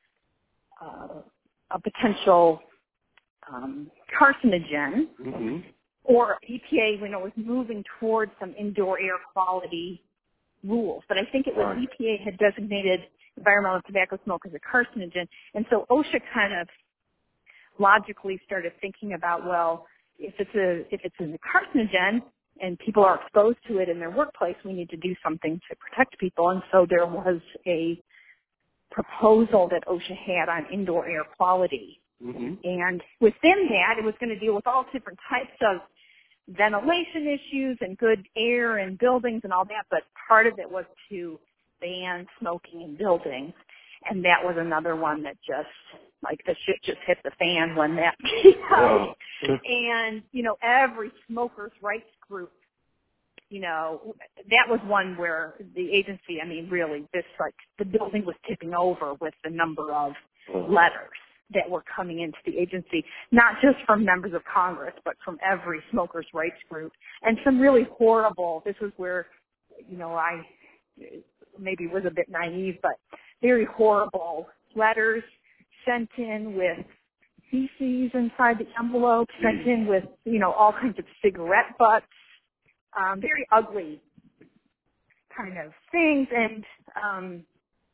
uh, a potential um, carcinogen, Mm-hmm. or E P A, you know, was moving towards some indoor air quality rules. But I think it was Right. E P A had designated environmental tobacco smoke as a carcinogen, and so OSHA kind of logically started thinking about, well, if it's a if it's a carcinogen and people are exposed to it in their workplace, we need to do something to protect people. And so there was a proposal that OSHA had on indoor air quality. Mm-hmm. And within that, it was going to deal with all different types of ventilation issues and good air in buildings and all that, but part of it was to ban smoking in buildings. And that was another one that just, like, the shit just hit the fan when that came out. Oh. And, you know, every smokers' rights group, you know, that was one where the agency, I mean, really, this, like, the building was tipping over with the number of letters that were coming into the agency, not just from members of Congress, but from every smokers' rights group. And some really horrible, this was where, you know, I maybe was a bit naive, but very horrible letters sent in with feces inside the envelope, sent in with, you know, all kinds of cigarette butts, um, very ugly kind of things. And, um,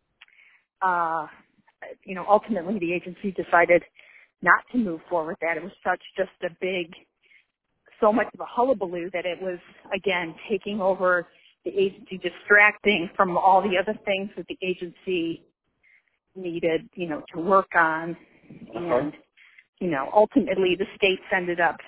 uh, you know, ultimately the agency decided not to move forward with that. It was such just a big, so much of a hullabaloo that it was, again, taking over the agency, distracting from all the other things that the agency needed, you know, to work on. Uh-huh. And, you know, ultimately the states ended up,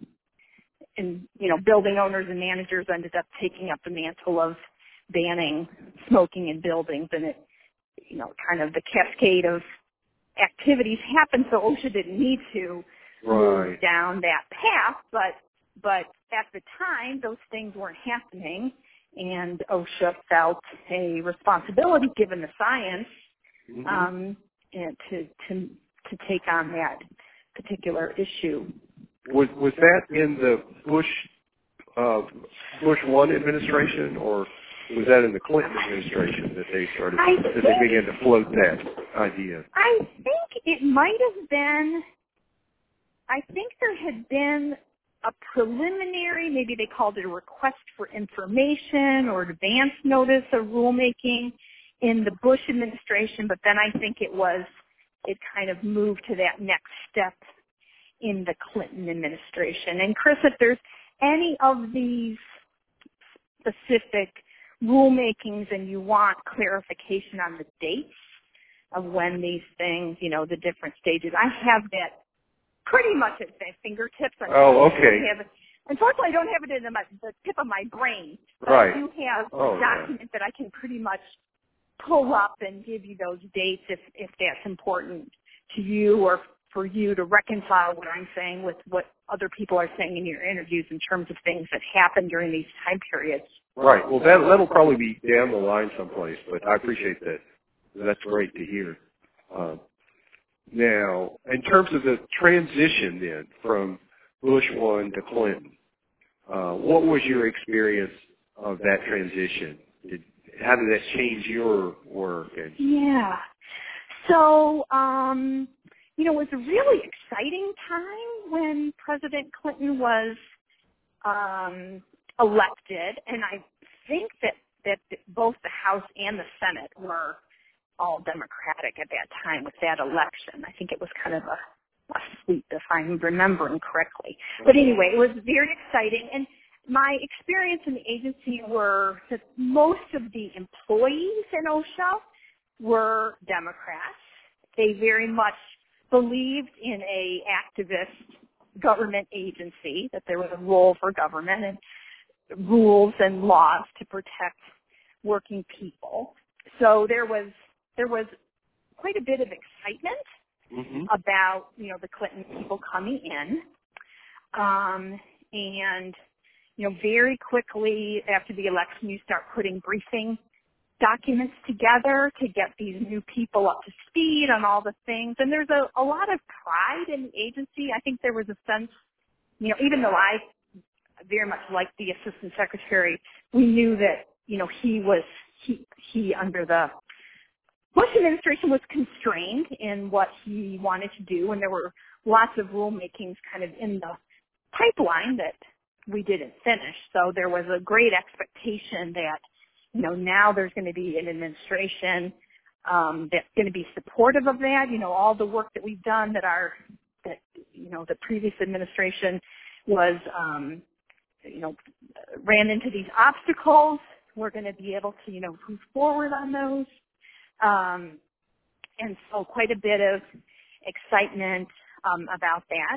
and, you know, building owners and managers ended up taking up the mantle of banning smoking in buildings, and it, you know, kind of the cascade of activities happened, so OSHA didn't need to Right. move down that path, but but at the time, those things weren't happening, and OSHA felt a responsibility, given the science, Mm-hmm. um, and to to to take on that particular issue. Was was that in the Bush uh, Bush one administration, or was that in the Clinton administration that they started I that think, they began to float that idea? I think it might have been. I think there had been a preliminary, maybe they called it a request for information or advance notice of rulemaking in the Bush administration, but then I think it was, it kind of moved to that next step in the Clinton administration. And Chris, if there's any of these specific rulemakings and you want clarification on the dates of when these things, you know, the different stages, I have that pretty much at my fingertips. Oh, okay. I have it. Unfortunately, I don't have it in the, the tip of my brain, but right. I do have oh, a document yeah. that I can pretty much pull up and give you those dates if, if that's important to you, or for you to reconcile what I'm saying with what other people are saying in your interviews in terms of things that happened during these time periods. Right. Well, that, that'll probably be down the line someplace, but I appreciate that. That's great to hear. Uh, now, in terms of the transition then from Bush one to Clinton, uh, what was your experience of that transition? Did, how did that change your work? And yeah. So, um, you know, it was a really exciting time when President Clinton was um, elected, and I think that, that both the House and the Senate were all Democratic at that time with that election. I think it was kind of a, a sweep, if I'm remembering correctly. But anyway, it was very exciting. And my experience in the agency were that most of the employees in OSHA were Democrats. They very much believed in a activist government agency, that there was a role for government and rules and laws to protect working people. So there was there was quite a bit of excitement mm-hmm. about, you know, the Clinton people coming in. Um, and, you know, very quickly after the election, you start putting briefing documents together to get these new people up to speed on all the things. And there's a, a lot of pride in the agency. I think there was a sense, you know, even though I very much liked the assistant secretary, we knew that, you know, he was, he, he under the Bush administration was constrained in what he wanted to do, and there were lots of rulemakings kind of in the pipeline that we didn't finish. So there was a great expectation that, you know, now there's going to be an administration um, that's going to be supportive of that. You know, all the work that we've done that our, that, you know, the previous administration was, um, you know, ran into these obstacles. We're going to be able to, you know, move forward on those. Um, and so quite a bit of excitement um, about that.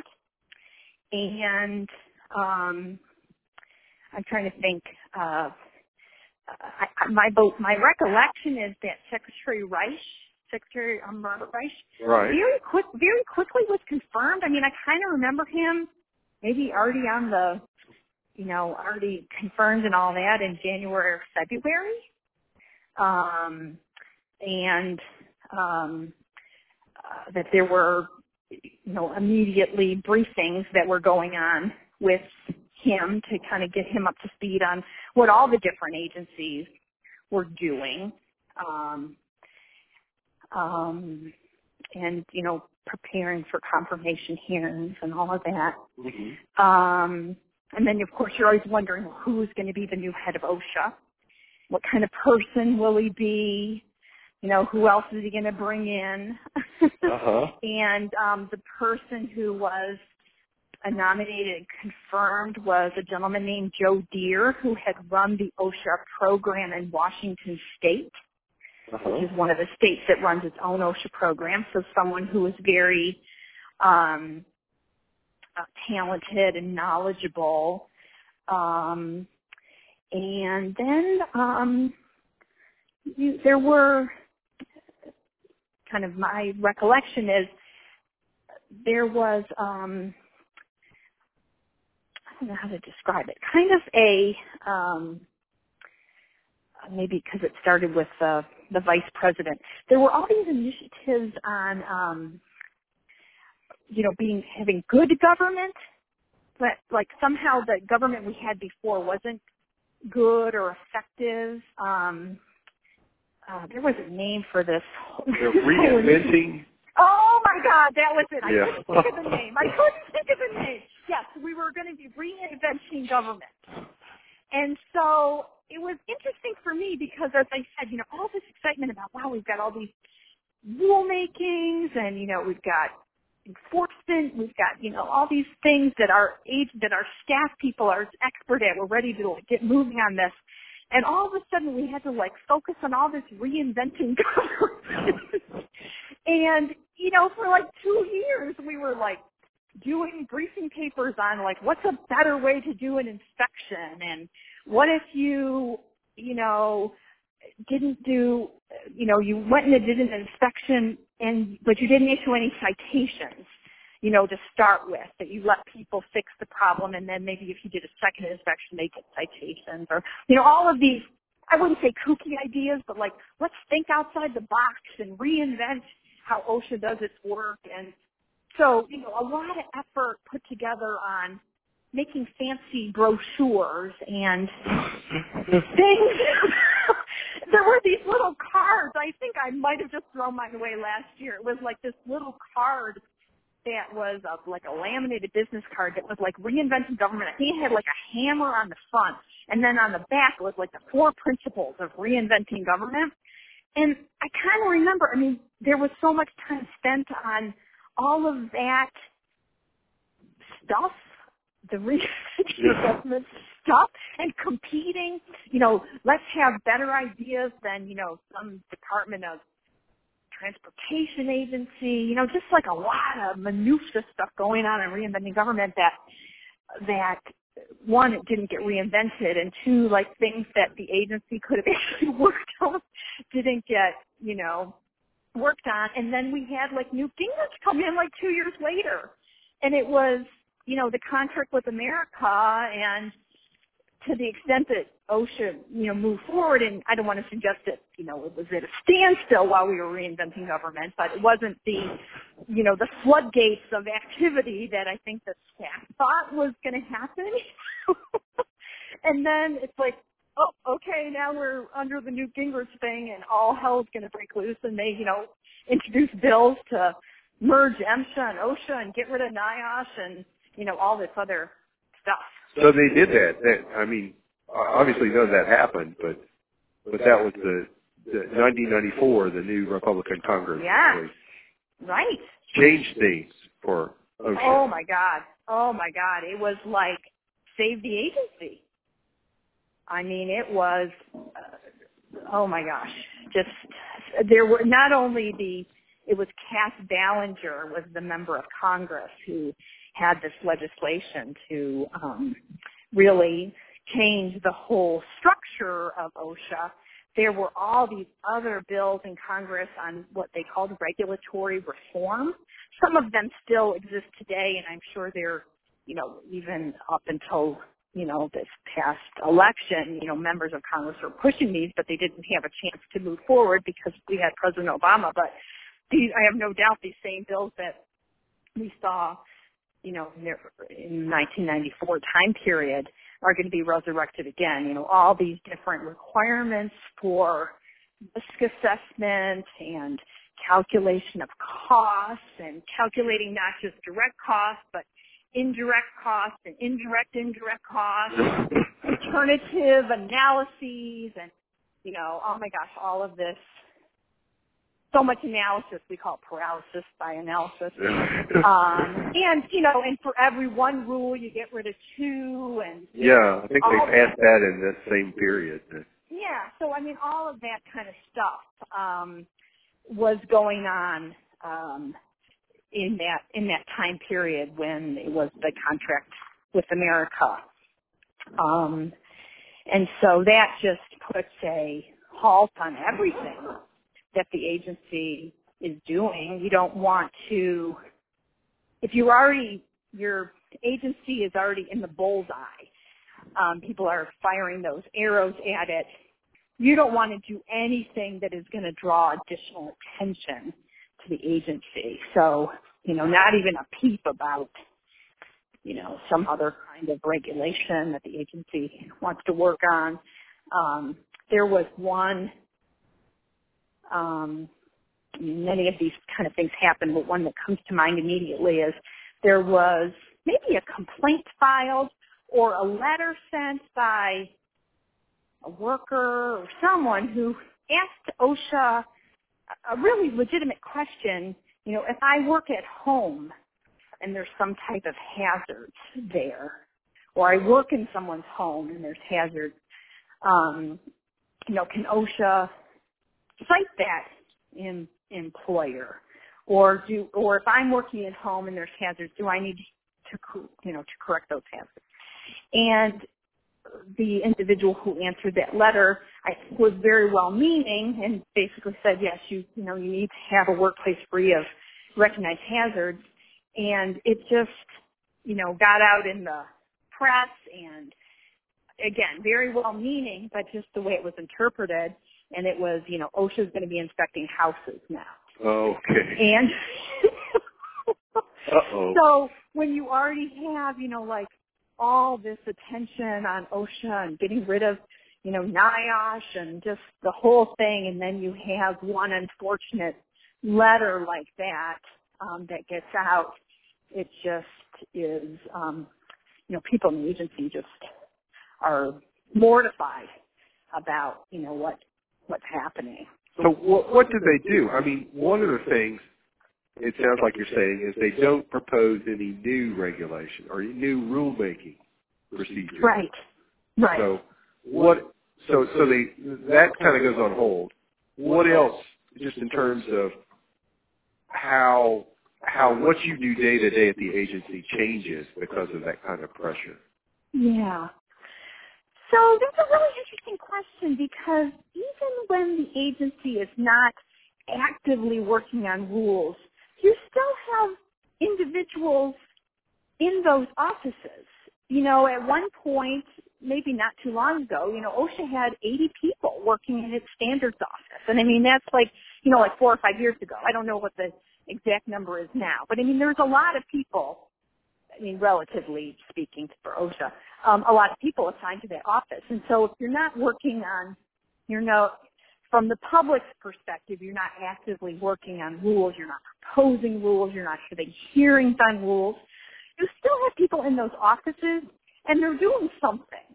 And um, I'm trying to think. Uh, I, I, my my recollection is that Secretary Reich, Secretary um, Robert Reich, right. very quick, very quickly was confirmed. I mean, I kind of remember him maybe already on the, you know, already confirmed and all that in January or February. Um, and um, uh, that there were, you know, immediately briefings that were going on with him to kind of get him up to speed on what all the different agencies were doing, um, um, and, you know, preparing for confirmation hearings and all of that. Mm-hmm. Um, and then, of course, you're always wondering who's going to be the new head of OSHA. What kind of person will he be? You know, who else is he going to bring in? uh-huh. And um, the person who was uh, nominated and confirmed was a gentleman named Joe Deere, who had run the OSHA program in Washington State, uh-huh. which is one of the states that runs its own OSHA program. So someone who was very um, uh, talented and knowledgeable. Um, and then um, you, there were... kind of my recollection is there was um, don't know how to describe it, kind of a, um, maybe because it started with uh, the vice president. There were all these initiatives on, um, you know, being having good government, but like somehow the government we had before wasn't good or effective. Um, uh, there was a name for this. The reinventing. Oh my God, that was it. I Yeah. couldn't think of the name. I couldn't think of the name. Yes, we were going to be reinventing government. And so it was interesting for me because, as I said, you know, all this excitement about, wow, we've got all these rulemakings and, you know, we've got enforcement, we've got, you know, all these things that our age, that our staff people are expert at. We're ready to like, get moving on this. And all of a sudden we had to like focus on all this reinventing government. And, you know, for like two years we were like doing briefing papers on like what's a better way to do an inspection, and what if you, you know, didn't do, you know, you went and did an inspection and, but you didn't issue any citations, you know, to start with, that you let people fix the problem, and then maybe if you did a second inspection, they get citations, or, you know, all of these, I wouldn't say kooky ideas, but like, let's think outside the box and reinvent how OSHA does its work. And so, you know, a lot of effort put together on making fancy brochures and things. There were these little cards. I think I might have just thrown mine away last year. It was like this little card that was a, like a laminated business card that was like reinventing government. I think it had like a hammer on the front, and then on the back was like the four principles of reinventing government. And I kind of remember, I mean, there was so much time spent on all of that stuff, the reinventing government stuff, and competing. You know, let's have better ideas than, you know, some Department of Transportation agency, you know, just like a lot of minutiae stuff going on in reinventing government that, that one, it didn't get reinvented, and two, like things that the agency could have actually worked on didn't get, you know, worked on. And then we had like Newt Gingrich come in like two years later, and it was, you know, the contract with America, and to the extent that OSHA, you know, moved forward, and I don't want to suggest that, you know, it was at a standstill while we were reinventing government, but it wasn't the, you know, the floodgates of activity that I think the staff thought was going to happen. And then it's like, oh, okay, now we're under the Newt Gingrich thing, and all hell's going to break loose, and they, you know, introduce bills to merge MSHA and OSHA and get rid of NIOSH and, you know, all this other stuff. So they did that. that I mean, obviously none of that happened, but but that was the, the nineteen ninety-four, the new Republican Congress. Yeah, really right. Changed things for OSHA. Oh my God. Oh my God. It was like save the agency. I mean, it was, uh, oh my gosh, just, there were not only the, it was Cass Ballinger was the member of Congress who had this legislation to um, really change the whole structure of OSHA. There were all these other bills in Congress on what they called regulatory reform. Some of them still exist today, and I'm sure they're, you know, even up until, you know, this past election, you know, members of Congress were pushing these, but they didn't have a chance to move forward because we had President Obama. But these, I have no doubt these same bills that we saw, you know, in nineteen ninety-four time period are going to be resurrected again. You know, all these different requirements for risk assessment and calculation of costs, and calculating not just direct costs, but indirect costs and indirect indirect costs, alternative analyses, and, you know, oh my gosh, all of this. So much analysis, we call it paralysis by analysis. Um, and, you know, and for every one rule, you get rid of two. And yeah, I think they passed that in that same period. Yeah, so, I mean, all of that kind of stuff um, was going on um, in that in that time period when it was the contract with America. Um, and so that just puts a halt on everything that the agency is doing. You don't want to, if you already, you're agency is already in the bullseye. Um, people are firing those arrows at it. You don't want to do anything that is going to draw additional attention to the agency. So, you know, not even a peep about, you know, some other kind of regulation that the agency wants to work on. Um, there was one, um, many of these kind of things happen, but one that comes to mind immediately is there was maybe a complaint filed or a letter sent by a worker or someone who asked OSHA a really legitimate question, you know, if I work at home and there's some type of hazard there, or I work in someone's home and there's hazards, um, you know, can OSHA cite that in employer? Or do, or if I'm working at home and there's hazards, do I need to, you know, to correct those hazards? And the individual who answered that letter, I think, was very well-meaning and basically said, yes, you, you know, you need to have a workplace free of recognized hazards. And it just, you know, got out in the press and, again, very well-meaning, but just the way it was interpreted, and it was, you know, OSHA's going to be inspecting houses now. Okay. And Uh-oh. So when you already have, you know, like all this attention on OSHA and getting rid of, you know, NIOSH and just the whole thing, and then you have one unfortunate letter like that um, that gets out, it just is, um, you know, people in the agency just are mortified about, you know, what what's happening. So what, what did they do? I mean, one of the things it sounds like you're saying is they don't propose any new regulation or new rulemaking procedure. Right. Right. So what? So so they that kind of goes on hold. What else, just in terms of how how what you do day to day at the agency changes because of that kind of pressure? Yeah. So that's a really interesting question, because even when the agency is not actively working on rules, you still have individuals in those offices. You know, at one point, maybe not too long ago, you know, OSHA had eighty people working in its standards office. And I mean, that's like, you know, like four or five years ago. I don't know what the exact number is now. But I mean, there's a lot of people, I mean, relatively speaking for OSHA, um, a lot of people assigned to that office. And so if you're not working on, you know, from the public's perspective, you're not actively working on rules, you're not proposing rules, you're not having hearings on rules, you still have people in those offices, and they're doing something.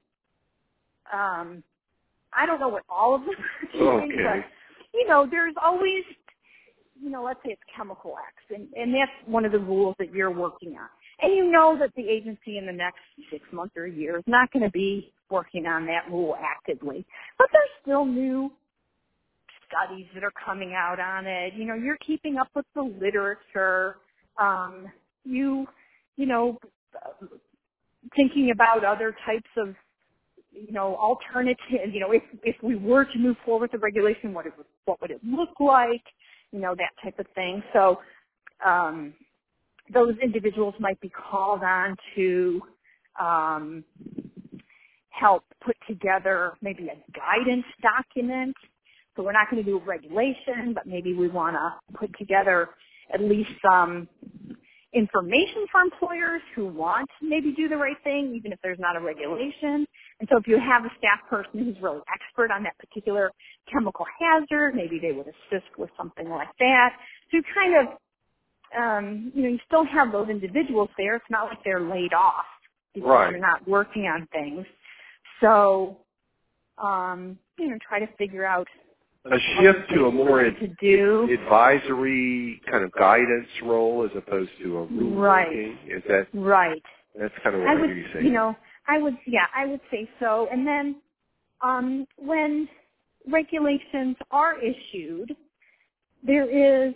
Um, I don't know what all of them are doing, Okay. but, you know, there's always, you know, let's say it's chemical X, and, and that's one of the rules that you're working on. And you know that the agency in the next six months or a year is not going to be working on that rule actively. But there's still new studies that are coming out on it. You know, you're keeping up with the literature. Um, you, you know, thinking about other types of, you know, alternatives. You know, if if we were to move forward with the regulation, what it would, what would it look like? You know, that type of thing. So um, those individuals might be called on to um, help put together maybe a guidance document. So we're not going to do a regulation, but maybe we want to put together at least some information for employers who want to maybe do the right thing, even if there's not a regulation. And so if you have a staff person who's really expert on that particular chemical hazard, maybe they would assist with something like that. So you kind of, um, you know, you still have those individuals there. It's not like they're laid off because Right. you're not working on things. So, um, you know, try to figure out A shift to a more to do. advisory kind of guidance role as opposed to a rule Right. making. Is that Right. that's kind of what I I would, hear you saying? you know, I would, yeah, I would say so. And then um, when regulations are issued, there is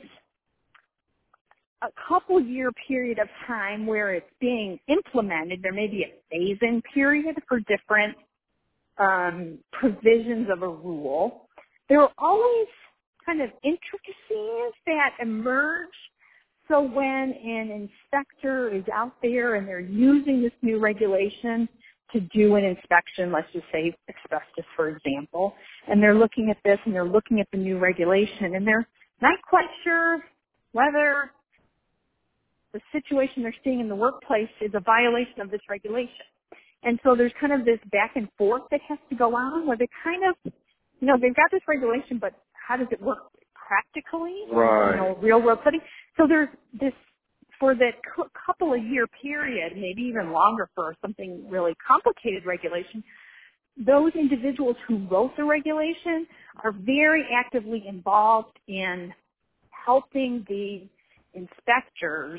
a couple year period of time where it's being implemented. There may be a phase-in period for different um, provisions of a rule. There are always kind of intricacies that emerge So when an inspector is out there and they're using this new regulation to do an inspection, let's just say asbestos, for example, and they're looking at this and they're looking at the new regulation and they're not quite sure whether the situation they're seeing in the workplace is a violation of this regulation. And so there's kind of this back and forth that has to go on where they kind of, you know, they've got this regulation, but how does it work practically? Right. You know, real world setting. So there's this, for that cu- couple of year period, maybe even longer for something really complicated regulation, those individuals who wrote the regulation are very actively involved in helping the inspectors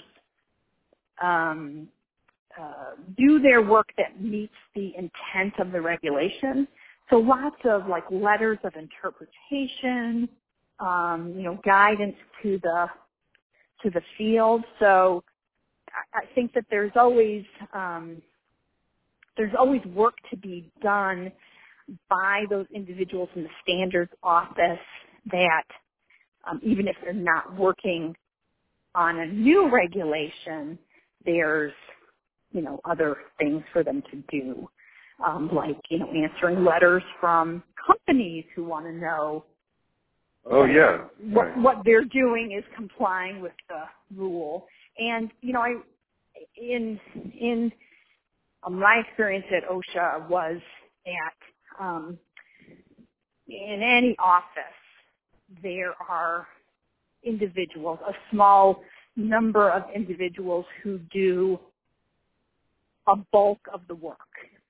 um, uh, do their work that meets the intent of the regulation. So lots of like letters of interpretation, um, you know, guidance to the to the field. So I, I think that there's always um, there's always work to be done by those individuals in the standards office that um, even if they're not working on a new regulation, there's, you know, other things for them to do, um, like, you know, answering letters from companies who want to know Oh, yeah. what, Right. what they're doing is complying with the rule. And, you know, I, in, in um, my experience at OSHA was that um, in any office, there are individuals, a small number of individuals who do a bulk of the work.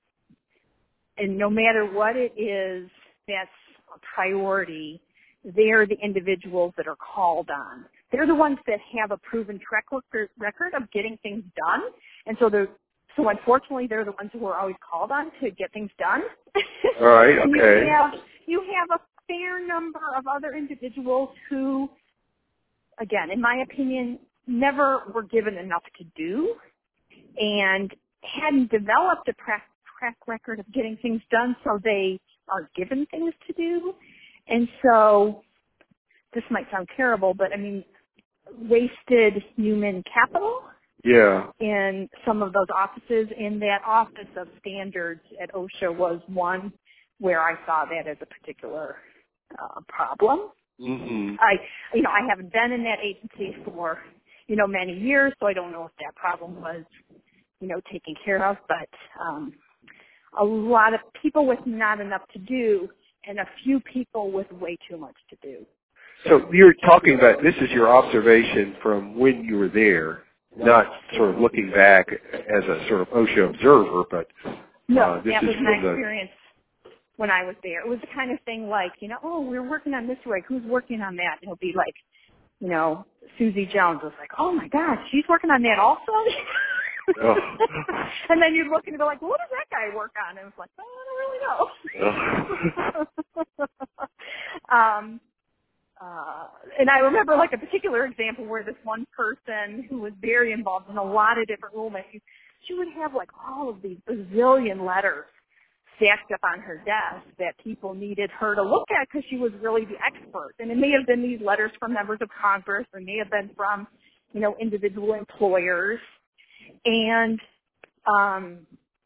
And no matter what it is that's a priority, they're the individuals that are called on. They're the ones that have a proven track record of getting things done. And so they're, so unfortunately they're the ones who are always called on to get things done. All right, And okay. you have, you have a fair number of other individuals who, again, in my opinion, never were given enough to do and hadn't developed a track record of getting things done, so they are given things to do. And so this might sound terrible, but I mean, wasted human capital Yeah. in some of those offices. In that office of standards at OSHA was one where I saw that as a particular uh, problem. Mm-hmm. I, you know, I haven't been in that agency for, you know, many years, so I don't know if that problem was, you know, taken care of, but um, a lot of people with not enough to do and a few people with way too much to do. So you're talking about, this is your observation from when you were there, not sort of looking back as a sort of OSHA observer, but No, uh, this that is was from my the... experience when I was there. It was the kind of thing like, you know, oh, we're working on this reg. Who's working on that? And it'll be like, you know, Susie Jones was like, oh my God, she's working on that also? Oh. And then you'd look and go like, well, what does that guy work on? And it's like, oh, I don't really know. Oh. um, uh, and I remember like a particular example where this one person who was very involved in a lot of different rulemaking, she would have like all of these bazillion letters stacked up on her desk that people needed her to look at because she was really the expert. And it may have been these letters from members of Congress, or it may have been from, you know, individual employers. And, um,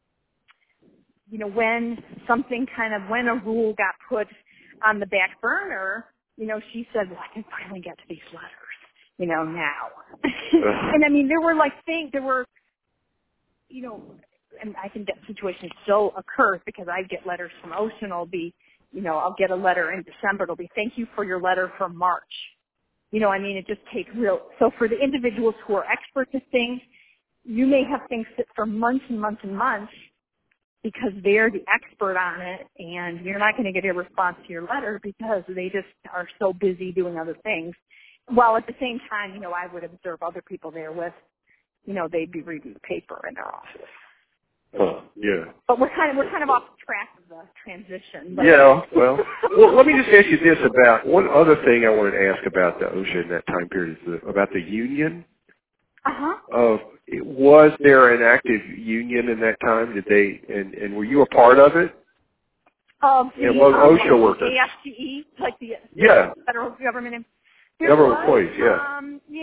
you know, when something kind of, when a rule got put on the back burner, you know, she said, well, I can finally get to these letters, you know, now. And I mean, there were like things, there were, you know, and I think that situation still occurs because I get letters from OSHA and it'll be, you know, I'll get a letter in December. It'll be, thank you for your letter from March. You know, I mean, it just takes real, so for the individuals who are experts at things, you may have things sit for months and months and months because they're the expert on it, and you're not going to get a response to your letter because they just are so busy doing other things. While at the same time, you know, I would observe other people there with, you know, they'd be reading the paper in their office. Huh, yeah. But we're kind of we're kind of off track of the transition. But. Yeah, well, well, let me just ask you this about one other thing I wanted to ask about the OSHA in that time period is the, about the union. Uh-huh. Uh, was there an active union in that time? Did they, and, and were you a part of it? Um, the, it was um, OSHA workers. A F G E, like the yeah. federal government. Government employees, yeah. Um, yeah, but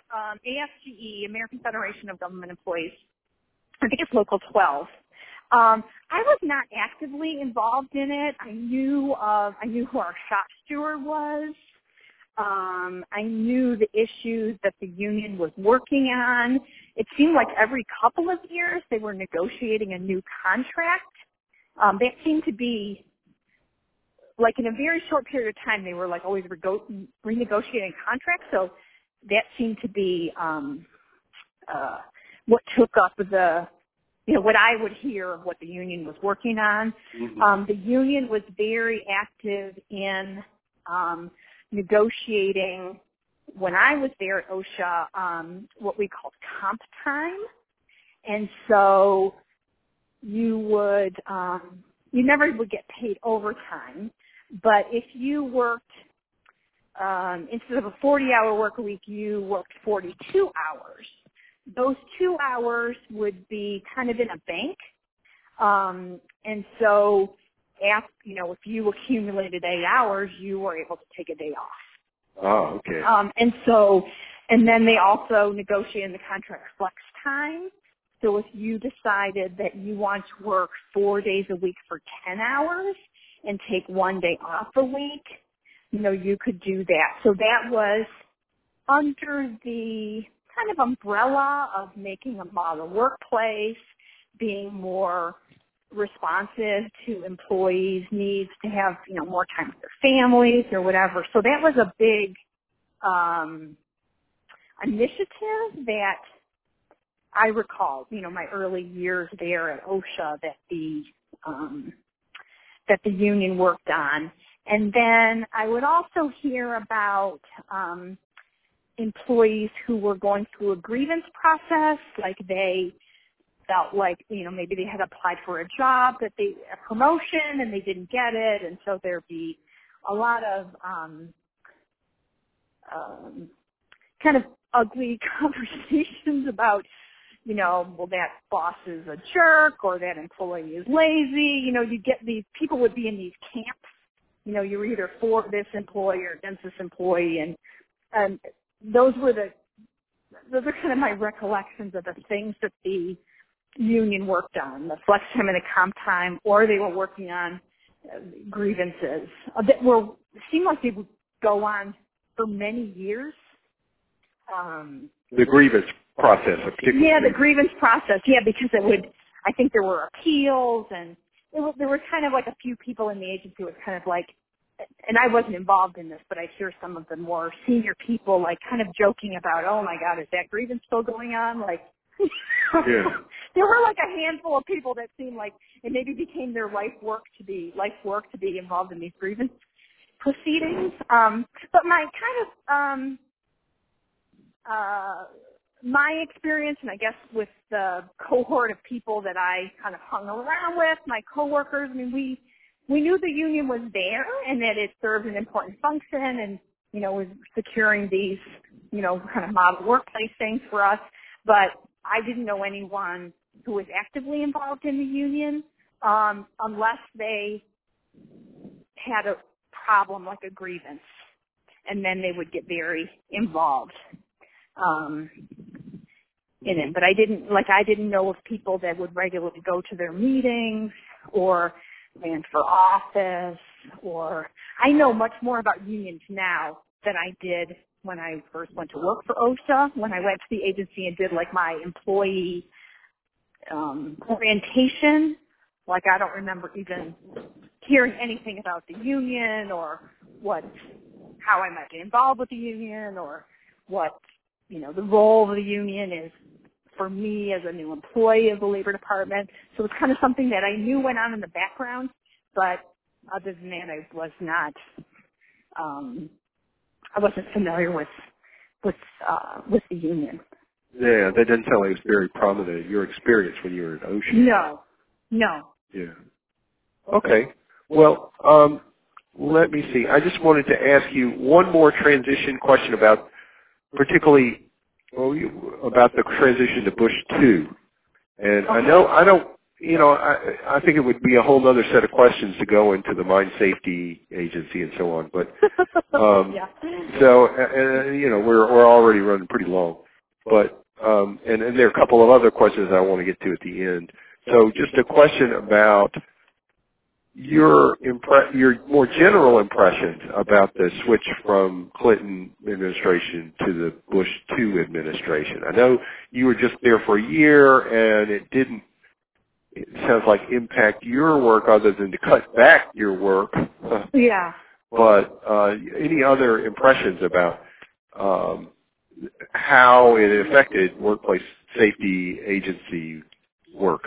um, A F G E, American Federation of Government Employees. I think it's Local twelve. Um, I was not actively involved in it. I knew of, I knew who our shop steward was. Um, I knew the issues that the union was working on. It seemed like every couple of years they were negotiating a new contract. Um, that seemed to be, like in a very short period of time, they were like always rego- renegotiating contracts. So that seemed to be um, uh, what took up the, you know, what I would hear of what the union was working on. Mm-hmm. Um, the union was very active in um, negotiating, when I was there at OSHA, um, what we called comp time. And so you would, um, you never would get paid overtime, but if you worked, um, instead of a forty-hour work week, you worked forty-two hours. Those two hours would be kind of in a bank. Um, and so, after, you know, if you accumulated eight hours, you were able to take a day off. Oh, okay. Um, and so, and then they also negotiated in the contract flex time. So if you decided that you want to work four days a week for ten hours and take one day off a week, you know, you could do that. So that was under the kind of umbrella of making a model workplace, being more responsive to employees' needs to have, you know, more time with their families or whatever. So that was a big um, initiative that I recall, you know, my early years there at OSHA that the um, that the union worked on. And then I would also hear about um, employees who were going through a grievance process, like they felt like, you know, maybe they had applied for a job, that they, a promotion, and they didn't get it, and so there'd be a lot of um, um, kind of ugly conversations about, you know, well, that boss is a jerk, or that employee is lazy. You know, you get these, people would be in these camps. You know, you're either for this employee or against this employee, and um, those were the, those are kind of my recollections of the things that the union worked on, the flex time and the comp time, or they were working on uh, grievances uh, that were, seemed like they would go on for many years. Um, The grievance process, a particular yeah, the grievance. grievance process, yeah, because it would, I think there were appeals, and it was, there were kind of like a few people in the agency who was kind of like, and I wasn't involved in this, but I hear some of the more senior people like kind of joking about, oh my God, is that grievance still going on? Like, Yeah. there were like a handful of people that seemed like it maybe became their life work to be, life work to be involved in these grievance proceedings. Um, but my kind of, um, uh, my experience, and I guess with the cohort of people that I kind of hung around with, my coworkers, I mean, we, we knew the union was there and that it served an important function and, you know, was securing these, you know, kind of model workplace things for us. But I didn't know anyone who was actively involved in the union, um, unless they had a problem like a grievance, and then they would get very involved um, in it. But I didn't, like, I didn't know of people that would regularly go to their meetings or ran for office, or I know much more about unions now than I did when I first went to work for OSHA, when I went to the agency and did like my employee um, orientation. Like, I don't remember even hearing anything about the union or what, how I might get involved with the union or what, you know, the role of the union is for me as a new employee of the Labor Department. So it's kind of something that I knew went on in the background, but other than that, I was not, um, I wasn't familiar with with uh, with the union. Yeah, that doesn't sound like it's very prominent in your experience when you were at OSHA. No, no. Yeah. Okay. Well, um, let me see. I just wanted to ask you one more transition question about, particularly, well, you, about the transition to Bush two. And I know, I don't, you know, I, I think it would be a whole other set of questions to go into the Mine Safety Agency and so on. But um, yeah. so, uh, you know, we're we're already running pretty long. But um, and, and there are a couple of other questions I want to get to at the end. So, just a question about your impre- your more general impressions about the switch from Clinton administration to the Bush two administration. I know you were just there for a year, and it didn't, it sounds like, impact your work other than to cut back your work. Yeah. But uh, any other impressions about um, how it affected workplace safety agency work?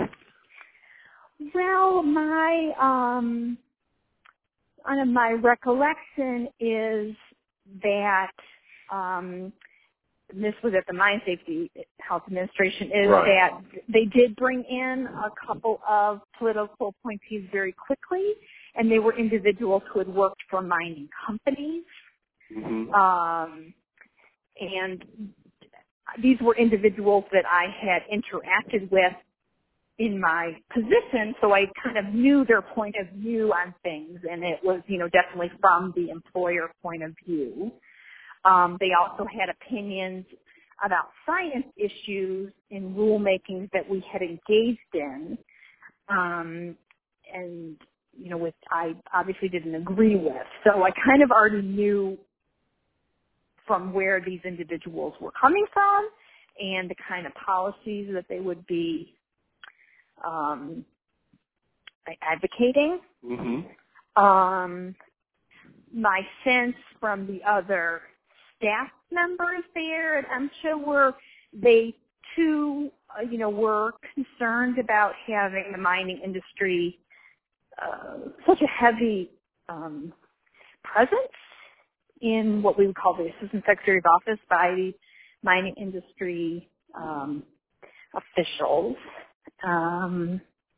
Well, my um, uh, my recollection is that um, this was at the Mine Safety Health Administration, is Right. that they did bring in a couple of political appointees very quickly, and they were individuals who had worked for mining companies. Mm-hmm. Um, and these were individuals that I had interacted with in my position, so I kind of knew their point of view on things, and it was, you know, definitely from the employer point of view. Um, they also had opinions about science issues in rulemaking that we had engaged in, um, and, you know, which I obviously didn't agree with. So I kind of already knew from where these individuals were coming from and the kind of policies that they would be um, advocating. Mm-hmm. Um, my sense from the other staff members there at MSHA were they too, uh, you know, were concerned about having the mining industry uh, such a heavy um, presence in what we would call the Assistant Secretary of Office by the mining industry um, officials. Um,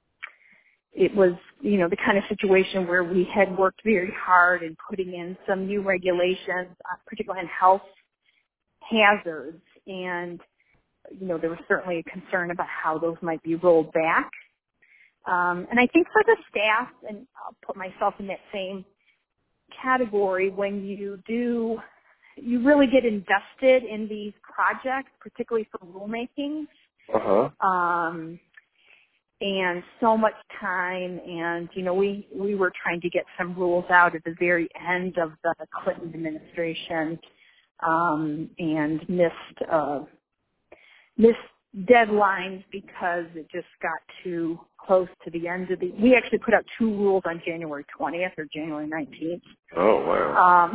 it was, you know, the kind of situation where we had worked very hard in putting in some new regulations, uh, particularly in health hazards, and, you know, there was certainly a concern about how those might be rolled back. Um, and I think for the staff, and I'll put myself in that same category, when you do, you really get invested in these projects, particularly for rulemaking. Uh-huh. Um, and so much time, and, you know, we, we were trying to get some rules out at the very end of the Clinton administration, um, and missed, uh, missed deadlines because it just got too close to the end of the, we actually put out two rules on January twentieth or January nineteenth. Oh, wow.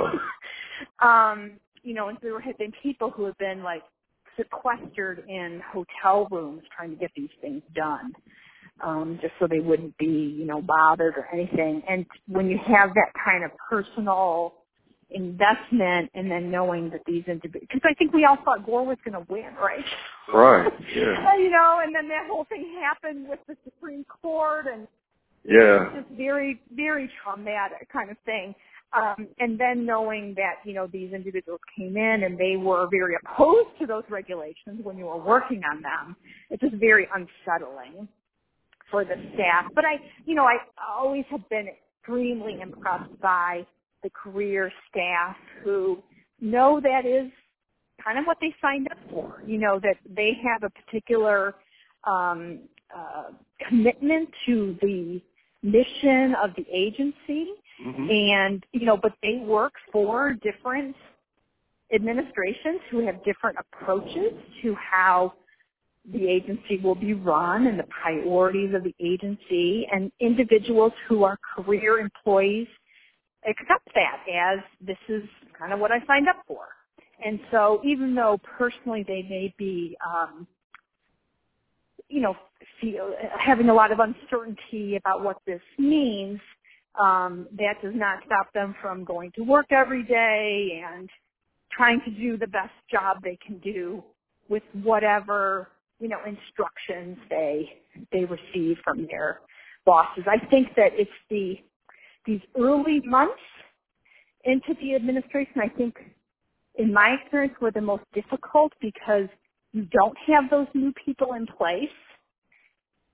Um, um, you know, and there had been people who had been, like, sequestered in hotel rooms trying to get these things done, um, just so they wouldn't be, you know, bothered or anything. And when you have that kind of personal investment, and then knowing that these individuals, because I think we all thought Gore was going to win, right? Right, yeah. You know, and then that whole thing happened with the Supreme Court, and Yeah. it's just very, very traumatic kind of thing. Um, and then knowing that, you know, these individuals came in and they were very opposed to those regulations when you were working on them, it's just very unsettling for the staff. But I, you know, I always have been extremely impressed by the career staff who know that is kind of what they signed up for. You know, that they have a particular um, uh, commitment to the mission of the agency. Mm-hmm. And, you know, but they work for different administrations who have different approaches to how the agency will be run and the priorities of the agency, and individuals who are career employees accept that as this is kind of what I signed up for. And so even though personally they may be, um, you know, feel, having a lot of uncertainty about what this means, Um, that does not stop them from going to work every day and trying to do the best job they can do with whatever, you know, instructions they they receive from their bosses. I think that it's the these early months into the administration, I think, in my experience, were the most difficult because you don't have those new people in place.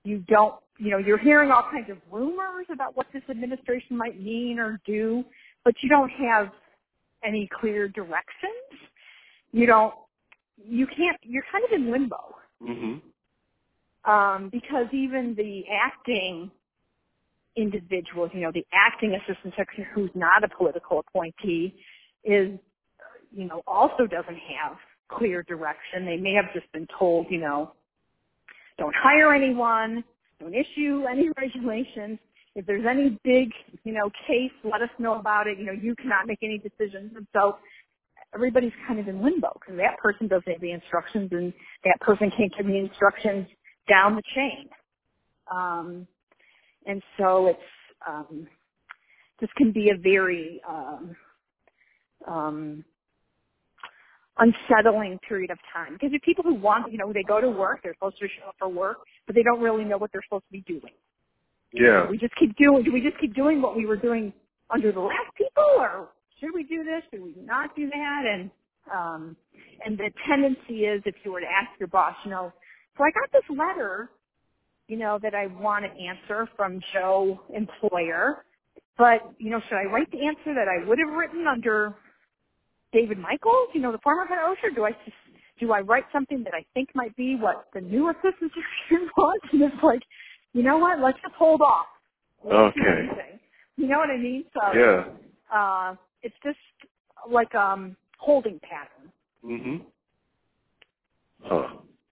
You don't, you know, you're hearing all kinds of rumors about what this administration might mean or do, but you don't have any clear directions. You don't, you can't, you're kind of in limbo. Mm-hmm. Um, because even the acting individuals, you know, the acting assistant secretary who's not a political appointee is, you know, also doesn't have clear direction. They may have just been told, you know, don't hire anyone, don't issue any regulations. If there's any big, you know, case, let us know about it. You know, you cannot make any decisions. And so everybody's kind of in limbo because that person doesn't have the instructions and that person can't give the instructions down the chain. Um, and so it's, um, this can be a very, um, um, unsettling period of time because the people who want, you know, they go to work, they're supposed to show up for work, but they don't really know what they're supposed to be doing. Yeah. We just keep doing, do we just keep doing what we were doing under the last people, or should we do this? Should we not do that? And, um, and the tendency is if you were to ask your boss, you know, so I got this letter, you know, that I want to answer from Joe employer, but, you know, should I write the answer that I would have written under David Michaels, you know, the former head of OSHA? Do I just, do I write something that I think might be what the new assistant secretary wants? And it's like, you know what? Let's just hold off. Let's do Okay. anything. You know what I mean? So, Yeah. uh, it's just like um holding pattern. Mm-hmm. Huh.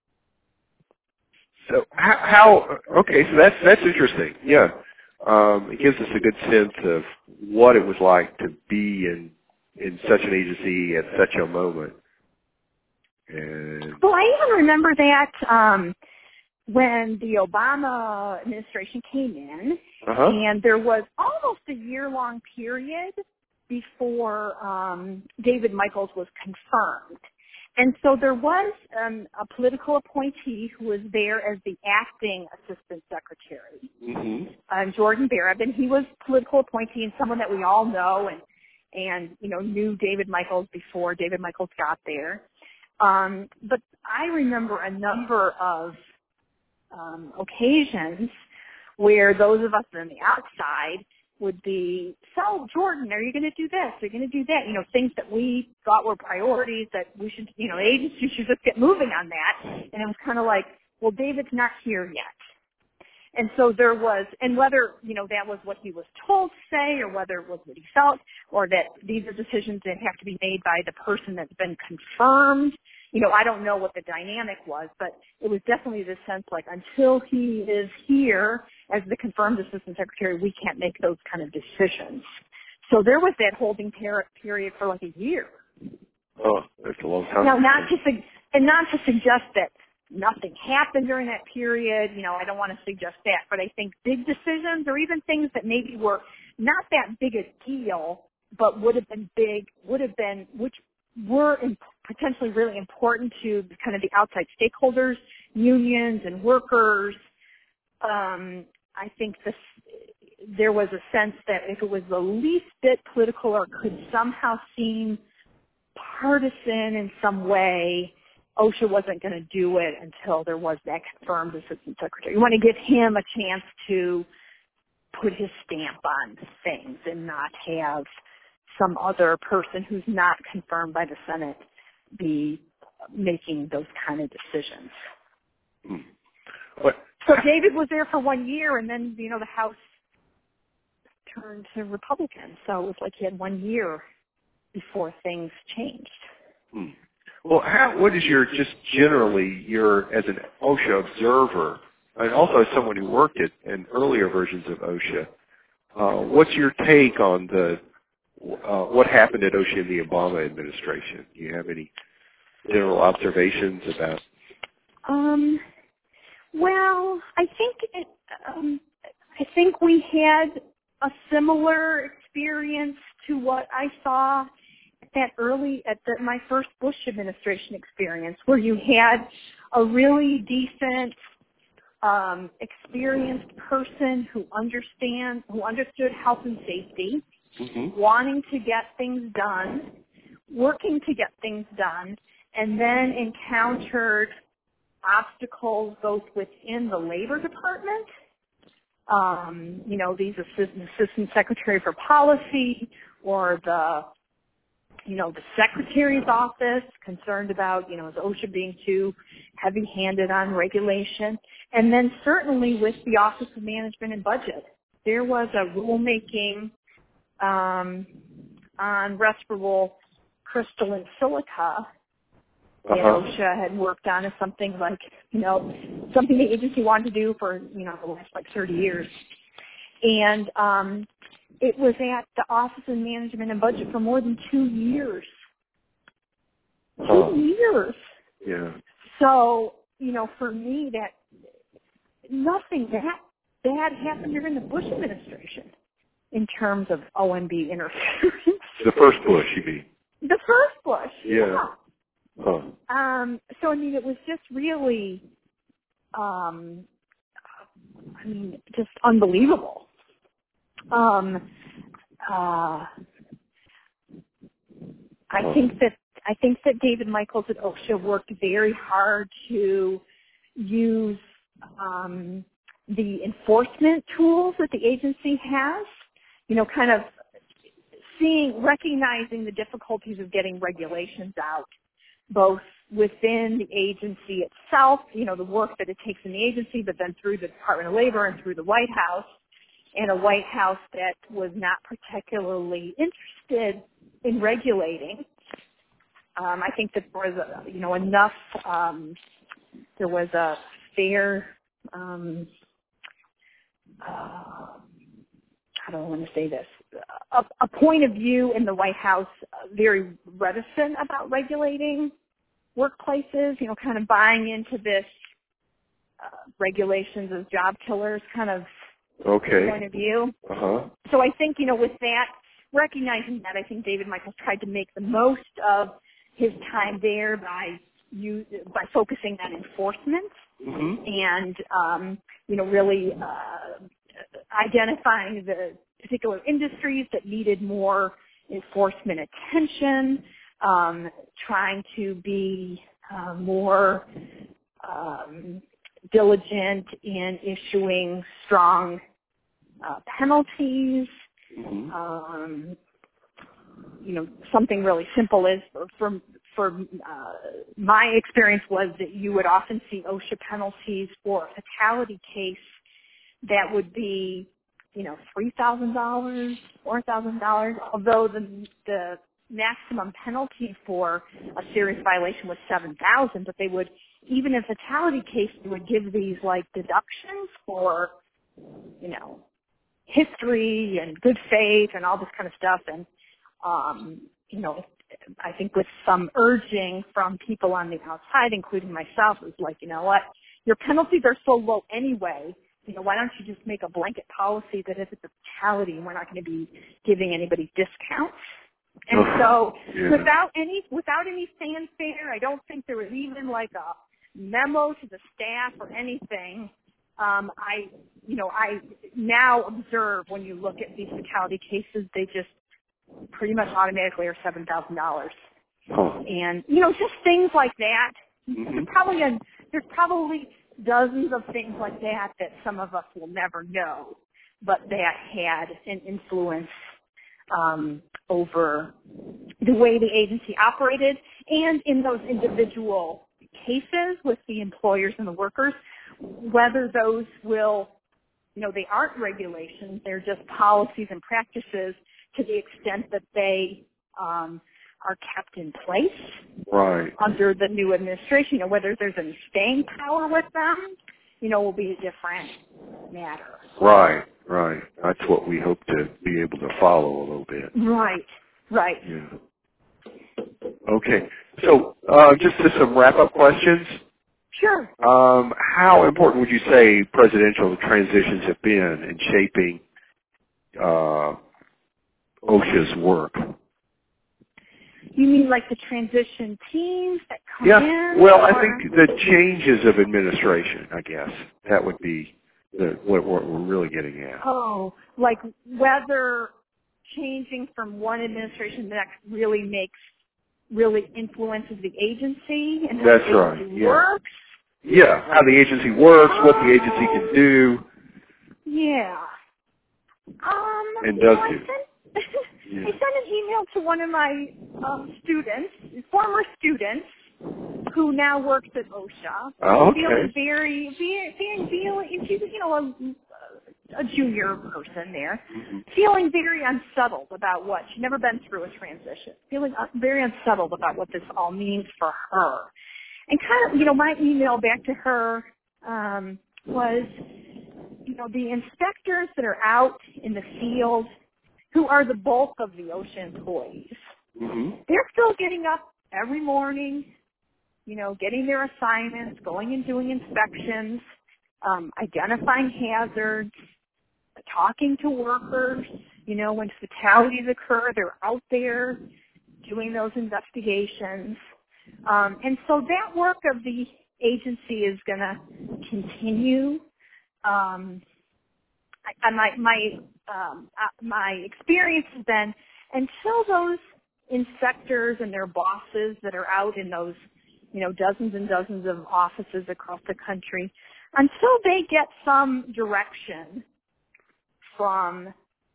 So how, how? Okay, so that's that's interesting. Yeah, um, it gives us a good sense of what it was like to be in in such an agency at such a moment. And Well, I even remember that um, when the Obama administration came in, uh-huh. and there was almost a year-long period before um, David Michaels was confirmed. And so there was um, a political appointee who was there as the acting assistant secretary, Mm-hmm. um, Jordan Barab, and he was political appointee and someone that we all know and, and you know, knew David Michaels before David Michaels got there. Um, but I remember a number of um, occasions where those of us on the outside would be, so Jordan, are you going to do this? Are you going to do that? You know, things that we thought were priorities that we should, you know, agencies should just get moving on that. And it was kind of like, well, David's not here yet. And so there was, and whether, you know, that was what he was told to say or whether it was what he felt or that these are decisions that have to be made by the person that's been confirmed. You know, I don't know what the dynamic was, but it was definitely this sense like until he is here as the confirmed assistant secretary, we can't make those kind of decisions. So there was that holding per- period for like a year. Oh, that's a long time. Now, not to su- and not to suggest that nothing happened during that period. You know, I don't want to suggest that, but I think big decisions or even things that maybe were not that big a deal, but would have been big, would have been, which were in, potentially really important to kind of the outside stakeholders, unions and workers. Um, I think this, there was a sense that if it was the least bit political or could somehow seem partisan in some way, OSHA wasn't going to do it until there was that confirmed assistant secretary. You want to give him a chance to put his stamp on things and not have some other person who's not confirmed by the Senate be making those kind of decisions. Hmm. What? So David was there for one year, and then, you know, the House turned to Republican. So it was like he had one year before things changed. Hmm. Well, how, what is your, just generally, your, as an OSHA observer, and also as someone who worked at in earlier versions of OSHA, uh, what's your take on the, uh, what happened at OSHA in the Obama administration? Do you have any general observations about? Um, well, I think it, um, I think we had a similar experience to what I saw at that early, at the, my first Bush administration experience, where you had a really decent, um, experienced person who understand, who understood health and safety, Mm-hmm. wanting to get things done, working to get things done, and then encountered obstacles both within the labor department. Um, you know, these assistant, assistant secretary for policy or the, you know, the secretary's office concerned about, you know, is OSHA being too heavy-handed on regulation? And then certainly with the Office of Management and Budget, there was a rulemaking um, on respirable crystalline silica that Uh-huh. OSHA had worked on as something like, you know, something the agency wanted to do for, you know, the last like thirty years. And um, it was at the Office of Management and Budget for more than two years. Huh. Two years. Yeah. So, you know, for me, that nothing that bad happened during the Bush administration in terms of O M B interference. The first Bush, you mean? The first Bush, Yeah. yeah. Huh. Um, so, I mean, it was just really, um, I mean, just unbelievable. Um, uh, I Huh. think that I think that David Michaels at OSHA worked very hard to use um, the enforcement tools that the agency has. You know, kind of seeing, recognizing the difficulties of getting regulations out, both within the agency itself, you know, the work that it takes in the agency, but then through the Department of Labor and through the White House, and a White House that was not particularly interested in regulating. Um, I think that there was, a, you know, enough, um, there was a fair, um, uh, how do I want to say this, a, a point of view in the White House uh, very reticent about regulating workplaces, you know, kind of buying into this uh, regulations as job killers kind of Okay. point of view. Uh-huh. So I think, you know, with that, recognizing that, I think David Michaels tried to make the most of his time there by you by focusing on enforcement Mm-hmm. and, um, you know, really uh, identifying the particular industries that needed more enforcement attention, um, trying to be uh, more um, diligent in issuing strong uh, penalties. Mm-hmm. Um, you know, something really simple is for for uh, my experience was that you would often see OSHA penalties for a fatality case that would be, you know, three thousand dollars, four thousand dollars, although the the maximum penalty for a serious violation was seven thousand dollars, but they would, even in a fatality case, they would give these like deductions for, you know, history and good faith and all this kind of stuff. And, um, you know, I think with some urging from people on the outside, including myself, it was like, you know what, your penalties are so low anyway, you know, why don't you just make a blanket policy that if it's a fatality, we're not going to be giving anybody discounts. And so Yeah. without any, without any fanfare, I don't think there was even like a memo to the staff or anything. Um, I, you know, I now observe when you look at these fatality cases, they just pretty much automatically are seven thousand dollars. Huh. And, you know, just things like that. Mm-hmm. There's probably a, there's probably dozens of things like that that some of us will never know, but that had an influence um, over the way the agency operated, and in those individual cases with the employers and the workers, whether those will, you know, they aren't regulations, they're just policies and practices to the extent that they um, are kept in place Right. under the new administration. You know, whether there's any staying power with them, you know, will be a different matter. Right. Right. That's what we hope to be able to follow a little bit. Right. Right. Yeah. Okay. So, uh, just to some wrap-up questions. Sure. Um, how important would you say presidential transitions have been in shaping uh, OSHA's work? You mean like the transition teams that come Yeah. in? Well, I or? think the changes of administration, I guess, that would be the, what, what we're really getting at. Oh, like whether changing from one administration to the next really makes, really influences the agency and how That's the right, agency yeah. works? Yeah, how the agency works, what the agency can do. Yeah. Um, and you does know, I do. sent, Yeah. I sent an email to one of my um, students, former students, who now works at OSHA. Oh, okay. Feeling very, very, very, feeling, she's, you know, a, a junior person there, Mm-hmm. feeling very unsettled about what, she'd never been through a transition, feeling uh, very unsettled about what this all means for her. And kind of, you know, my email back to her um, was, you know, the inspectors that are out in the field, who are the bulk of the OSHA employees, Mm-hmm. they're still getting up every morning, you know, getting their assignments, going and doing inspections, um, identifying hazards, talking to workers. You know, when fatalities occur, they're out there doing those investigations. Um, and so that work of the agency is going to continue. Um, I, I, my my um, uh, my experience has been until those inspectors and their bosses that are out in those, you know, dozens and dozens of offices across the country, until they get some direction from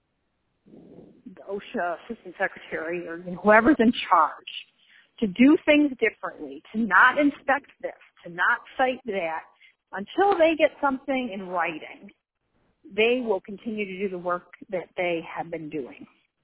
the OSHA assistant secretary or you know, whoever's in charge to do things differently, to not inspect this, to not cite that, until they get something in writing, they will continue to do the work that they have been doing.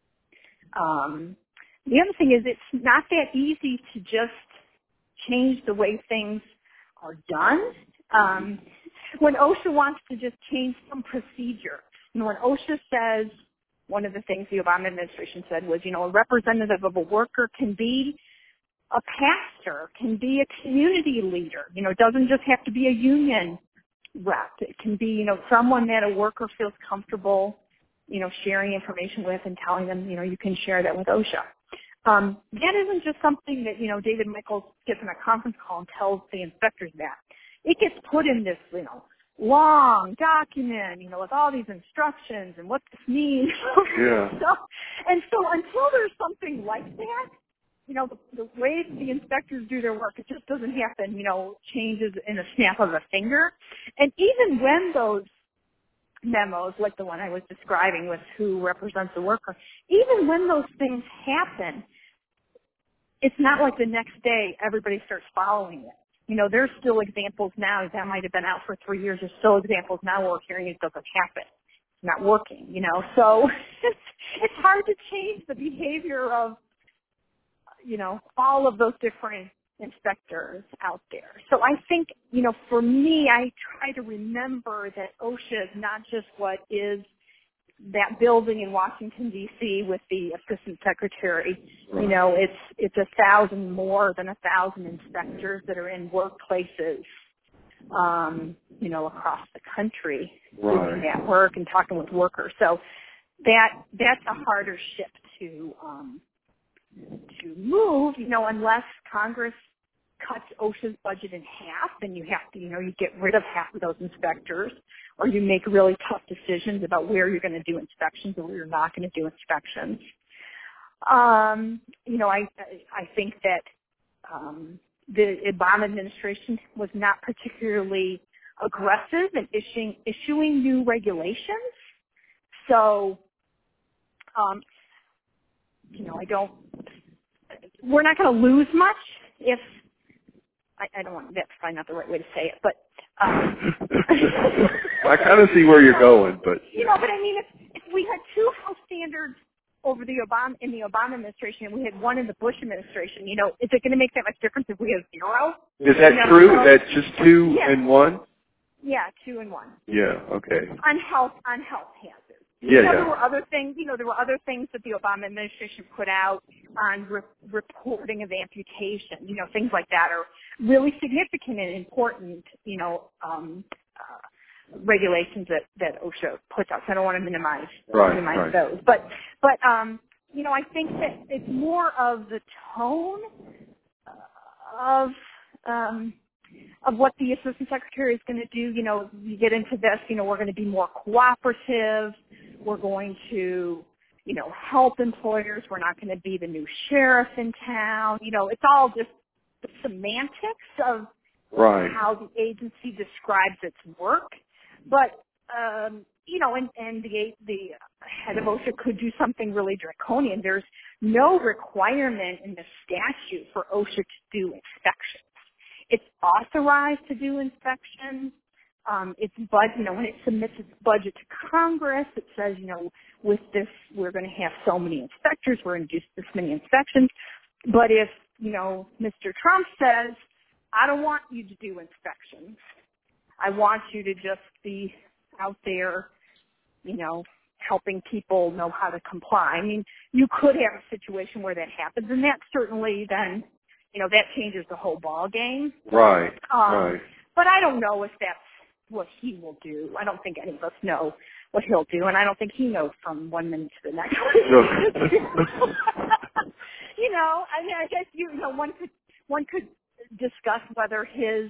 Um, the other thing is it's not that easy to just change the way things are done. Um, when OSHA wants to just change some procedure, and when OSHA says, one of the things the Obama administration said was, you know, a representative of a worker can be a pastor, can be a community leader. You know, it doesn't just have to be a union rep. It can be, you know, someone that a worker feels comfortable, you know, sharing information with and telling them, you know, you can share that with OSHA. Um, that isn't just something that, you know, David Michaels gets in a conference call and tells the inspectors that. It gets put in this, you know, long document, you know, with all these instructions and what this means. Yeah. so, and so until there's something like that, you know, the, the way the inspectors do their work, it just doesn't happen, you know, changes in a snap of a finger. And even when those memos, like the one I was describing with who represents the worker, even when those things happen, it's not like the next day everybody starts following it. You know, there's still examples now that might have been out for three years. There's still examples now where we're hearing it doesn't happen. It's not working, you know. So it's, it's hard to change the behavior of, you know, all of those different inspectors out there. So I think, you know, for me, I try to remember that OSHA is not just what is that building in Washington, D C with the assistant secretary. Right. You know, it's it's a thousand more than a thousand inspectors that are in workplaces, um, you know, across the country right. doing that work and talking with workers. So that that's a harder ship to um, to move, you know, unless Congress cuts OSHA's budget in half, and you have to, you know, you get rid of half of those inspectors, or you make really tough decisions about where you're going to do inspections or where you're not going to do inspections. Um, you know, I I think that um, the Obama administration was not particularly aggressive in issuing issuing new regulations. So, um, you know, I don't. We're not going to lose much if. I, I don't want, that's probably not the right way to say it, but, um, I kind of see where you're going, but. You know, but I mean, if, if we had two health standards over the Obama, in the Obama administration and we had one in the Bush administration, you know, is it going to make that much difference if we have zero? Is that you know, true? so, That's just two yeah. and one? Yeah, two and one. Yeah, okay. On health, on health hazards. Yeah, you know, yeah. There were other things, you know, there were other things that the Obama administration put out on re- reporting of amputation, you know, things like that are really significant and important, you know, um, uh, regulations that, that OSHA puts out. So I don't want to minimize, right, minimize right. those. But, but, um, you know, I think that it's more of the tone of, um, of what the assistant secretary is going to do. You know, you get into this, you know, we're going to be more cooperative. We're going to, you know, help employers. We're not going to be the new sheriff in town. You know, it's all just the semantics of right. how the agency describes its work. But, um, you know, and, and the, the head of OSHA could do something really draconian. There's no requirement in the statute for OSHA to do inspections. It's authorized to do inspections. Um, it's bud, you know, when it submits its budget to Congress, it says, you know, with this, we're going to have so many inspectors, we're going to do this many inspections. But if, you know, Mister Trump says, I don't want you to do inspections, I want you to just be out there, you know, helping people know how to comply. I mean, you could have a situation where that happens, and that certainly then, you know, that changes the whole ball game. Right, um, right. But I don't know if that's what he will do. I don't think any of us know what he'll do, and I don't think he knows from one minute to the next. You know, I mean, I guess you, you know one could one could discuss whether his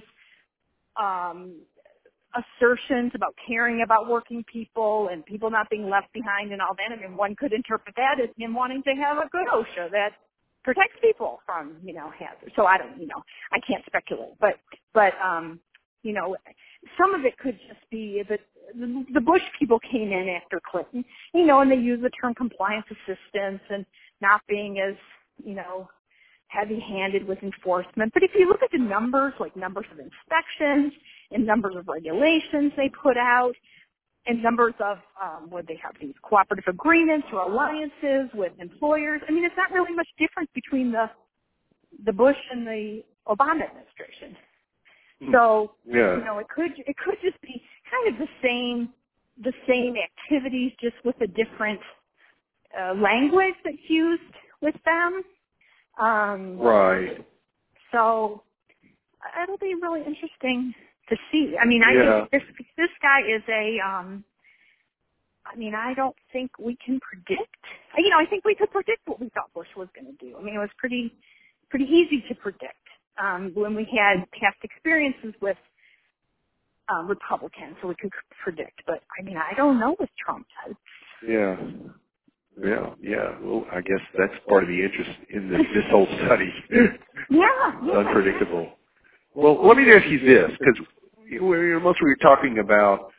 um, assertions about caring about working people and people not being left behind and all that. I mean, one could interpret that as him wanting to have a good OSHA that protects people from, you know, hazards. So I don't, you know, I can't speculate, but but um, you know, some of it could just be that the, the Bush people came in after Clinton, you know, and they used the term compliance assistance and not being as, you know, heavy-handed with enforcement. But if you look at the numbers, like numbers of inspections and numbers of regulations they put out, and numbers of um, where they have these cooperative agreements or alliances with employers, I mean, it's not really much different between the the Bush and the Obama administration. So, yeah. you know, it could it could just be kind of the same the same activities, just with a different uh, language that's used with them. Um, right. So it'll be really interesting to see. I mean, I yeah. think this this guy is a. Um, I mean, I don't think we can predict. You know, I think we could predict what we thought Bush was going to do. I mean, it was pretty pretty easy to predict um, when we had past experiences with uh, Republicans, so we could predict. But I mean, I don't know with Trump. Yeah. Yeah, yeah. Well, I guess that's part of the interest in this, this whole study. yeah, yeah. Unpredictable. Well, let me ask you this, because we're mostly we're talking about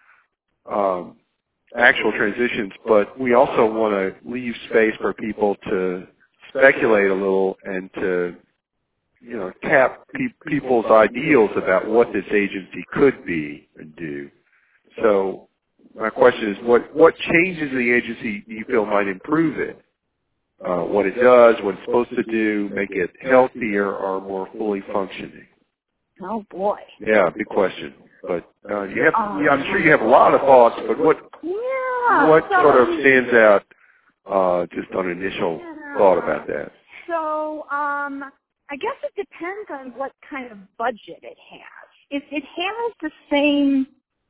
um, actual transitions, but we also want to leave space for people to speculate a little and to, you know, tap pe- people's ideals about what this agency could be and do. So my question is, what, what changes in the agency do you feel might improve it? Uh, what it does, what it's supposed to do, make it healthier or more fully functioning? Oh boy. Yeah, big question. But uh, you have, Um, yeah, I'm sure you have a lot of thoughts. But what, yeah, what so, sort of stands out uh, just on initial yeah. thought about that? So, um, I guess it depends on what kind of budget it has. If it has the same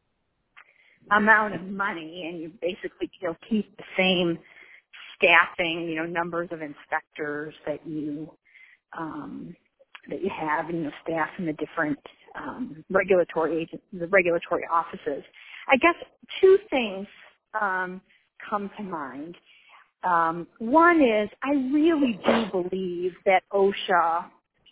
amount of money and you basically, you know, keep the same staffing, you know, numbers of inspectors that you um, that you have, and you know, staff in the different um, regulatory agents, the regulatory offices. I guess two things um, come to mind. Um, one is I really do believe that OSHA,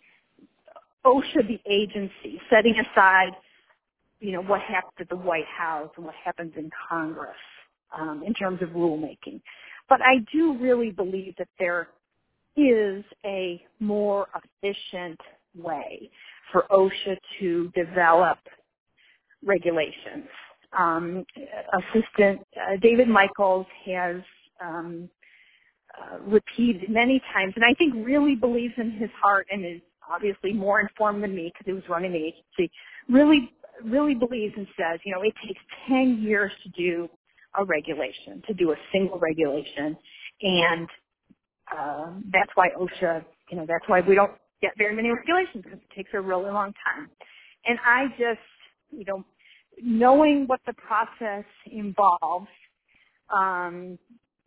OSHA, the agency, setting aside, you know, what happens at the White House and what happens in Congress um, in terms of rulemaking. But I do really believe that there is a more efficient way for OSHA to develop regulations. Um, Assistant uh, David Michaels has um, uh, repeated many times, and I think really believes in his heart and is obviously more informed than me because he was running the agency, really really believes and says, you know, it takes ten years to do a regulation, to do a single regulation, and uh, that's why OSHA, you know, that's why we don't get very many regulations, because it takes a really long time. And I just, you know, knowing what the process involves, um,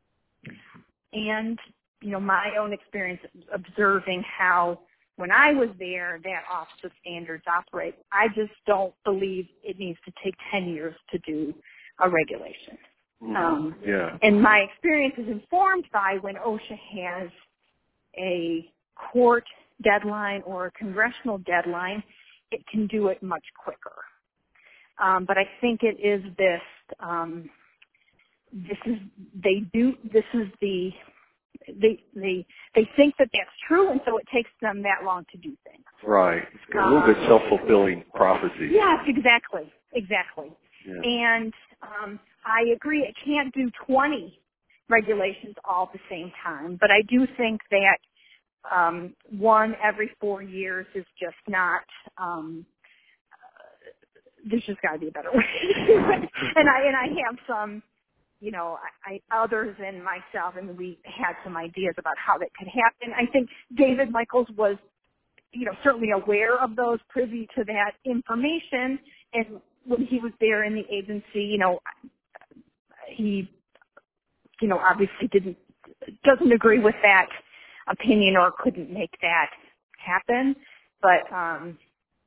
and, you know, my own experience observing how when I was there, that Office of Standards operates, I just don't believe it needs to take ten years to do a regulation. Mm-hmm. Um, yeah. And my experience is informed by when OSHA has a court deadline or a congressional deadline, it can do it much quicker. Um, but I think it is this, um, this is, they do, this is the, they, they, they think that that's true, and so it takes them that long to do things. Right. It's a little um, bit self-fulfilling prophecy. Yes, exactly, exactly. Yeah. And um, I agree, it can't do twenty regulations all at the same time, but I do think that um, one every four years is just not, um, there's just got to be a better way to do it. And I, and I have some, you know, I, I, others and myself, and we had some ideas about how that could happen. I think David Michaels was, you know, certainly aware of those, privy to that information, and when he was there in the agency, you know, he, you know, obviously didn't, doesn't agree with that opinion or couldn't make that happen, but um,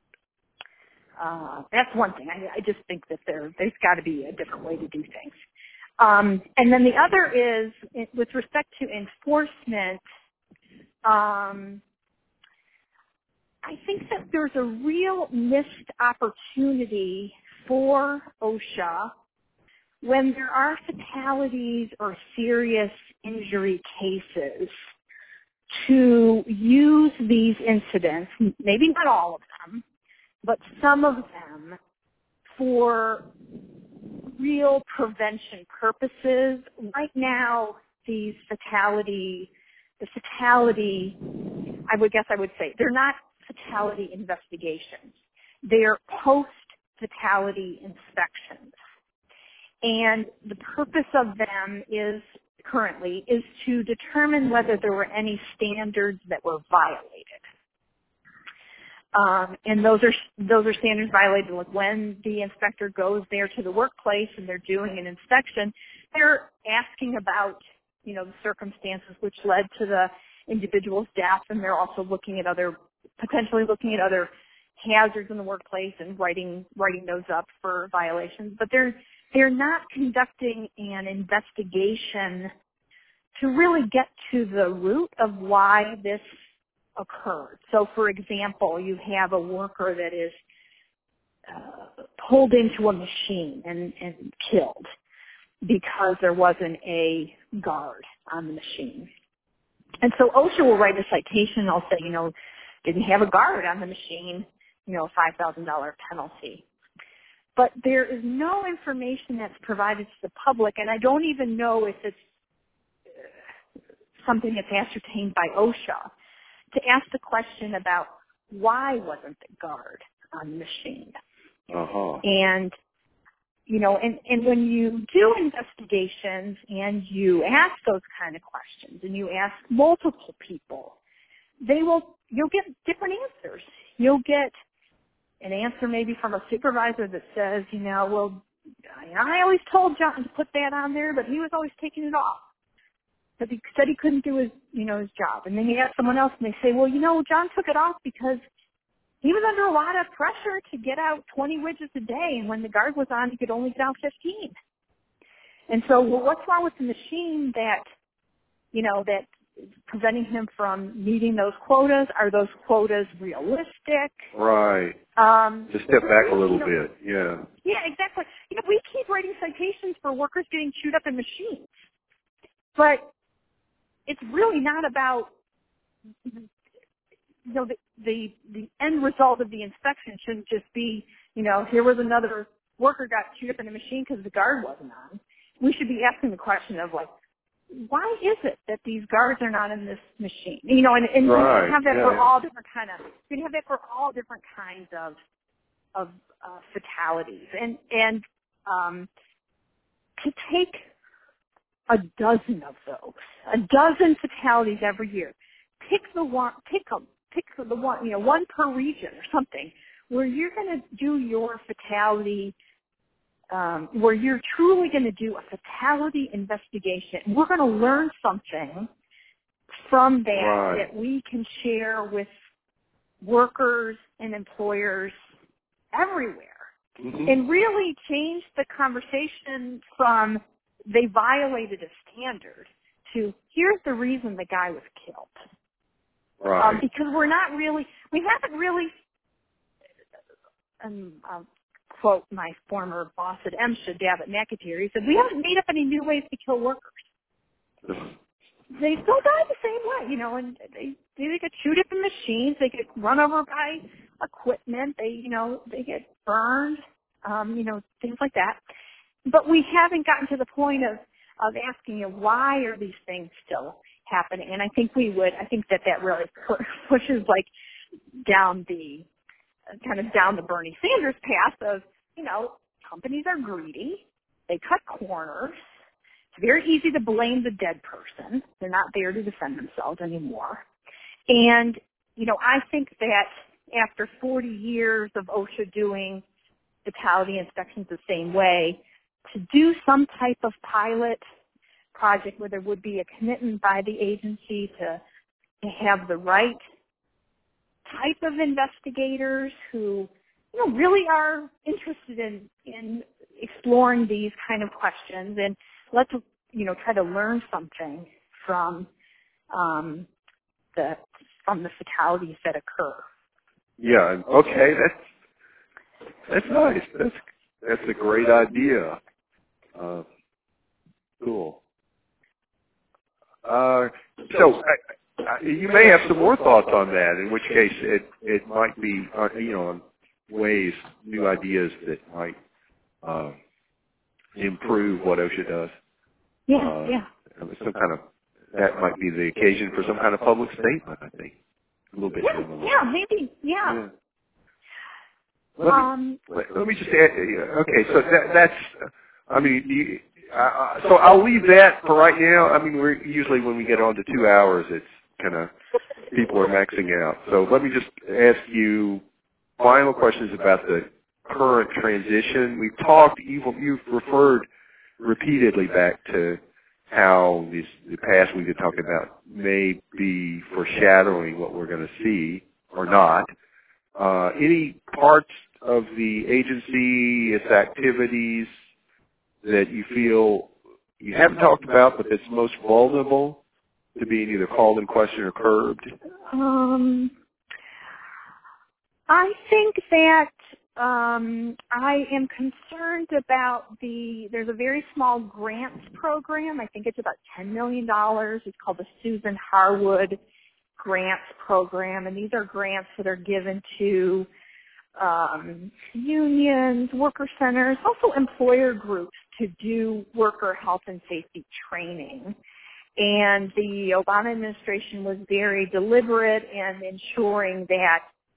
uh, that's one thing. I, I just think that there, there's got to be a different way to do things. Um, and then the other is, with respect to enforcement, um, I think that there's a real missed opportunity for OSHA when there are fatalities or serious injury cases to use these incidents, maybe not all of them, but some of them, for real prevention purposes. Right now, these fatality, the fatality, I would guess I would say, they're not fatality investigations. They're post-fatality inspections. And the purpose of them is, currently, is to determine whether there were any standards that were violated. Um, and those are those are standards violated. Like when the inspector goes there to the workplace and they're doing an inspection, they're asking about, you know, the circumstances which led to the individual's death, and they're also looking at other, potentially looking at other hazards in the workplace and writing writing those up for violations. But they're they're not conducting an investigation to really get to the root of why this occurred. So, for example, you have a worker that is uh, pulled into a machine and, and killed because there wasn't a guard on the machine. And so OSHA will write a citation. They'll say, you know, didn't have a guard on the machine, you know, a five thousand dollars penalty. But there is no information that's provided to the public, and I don't even know if it's something that's ascertained by OSHA, to ask the question about why wasn't the guard on the machine. Uh-huh. And, you know, and, and when you do investigations and you ask those kind of questions and you ask multiple people, they will, you'll get different answers. You'll get an answer maybe from a supervisor that says, you know, well, I always told John to put that on there, but he was always taking it off. But he said he couldn't do his, you know, his job. And then you ask someone else and they say, well, you know, John took it off because he was under a lot of pressure to get out twenty widgets a day, and when the guard was on, he could only get out fifteen. And so, well, what's wrong with the machine that, you know, that is preventing him from meeting those quotas? Are those quotas realistic? Right. Um, Just step back a little you know, bit, yeah. Yeah, exactly. You know, we keep writing citations for workers getting chewed up in machines, but it's really not about, you know, the, the the end result of the inspection shouldn't just be, you know, here was another worker got chewed up in a machine because the guard wasn't on. We should be asking the question of, like, why is it that these guards are not in this machine? You know, and, and right. we can have that yeah, for yeah. all different kind of, we can have that for all different kinds of of uh, fatalities, and and um, to take a dozen of those, a dozen fatalities every year. Pick the one, pick them, pick the one, you know, one per region or something, where you're going to do your fatality, um, where you're truly going to do a fatality investigation. We're going to learn something from that Right. that we can share with workers and employers everywhere. Mm-hmm. And really change the conversation from they violated a standard to here's the reason the guy was killed. Right. Um, because we're not really, we haven't really um, I'll quote my former boss at MSHA, Davitt McAteer. He said, "We haven't made up any new ways to kill workers. They still die the same way, you know, and they they get chewed up in machines, they get run over by equipment, they, you know, they get burned, um, you know, things like that. But we haven't gotten to the point of, of asking you, why are these things still happening? And I think we would, I think that that really pu- pushes like down the, kind of down the Bernie Sanders path of, you know, companies are greedy, they cut corners. It's very easy to blame the dead person. They're not there to defend themselves anymore. And, you know, I think that after forty years of OSHA doing fatality inspections the same way, to do some type of pilot project where there would be a commitment by the agency to, to have the right type of investigators who, you know, really are interested in, in exploring these kind of questions, and let's, you know, try to learn something from um, the from the fatalities that occur. Yeah. Okay. That's that's nice. That's that's a great idea. Uh, cool. Uh, so I, I, you may have some more thoughts on that. In which case, it it might be uh, you know ways, new ideas that might uh, improve what OSHA does. Yeah. Uh, yeah. Some kind of that might be the occasion for some kind of public statement. I think a little bit. Yeah. Yeah. Maybe. Yeah. yeah. Let me, Um. let, let me just add. Okay, so that, that's. I mean, you, uh, so I'll leave that for right now. I mean, we're usually when we get on to two hours, it's kind of people are maxing out. So let me just ask you final questions about the current transition. We've talked. You've, you've referred repeatedly back to how this, the past we've been talking about may be foreshadowing what we're going to see or not. Uh, any parts of the agency, its activities that you feel you haven't talked about but that's most vulnerable to being either called in question or curbed? Um. I think that um, I am concerned about the, there's a very small grants program. I think it's about ten million dollars. It's called the Susan Harwood Grants Program, and these are grants that are given to um, unions, worker centers, also employer groups to do worker health and safety training. And the Obama administration was very deliberate in ensuring that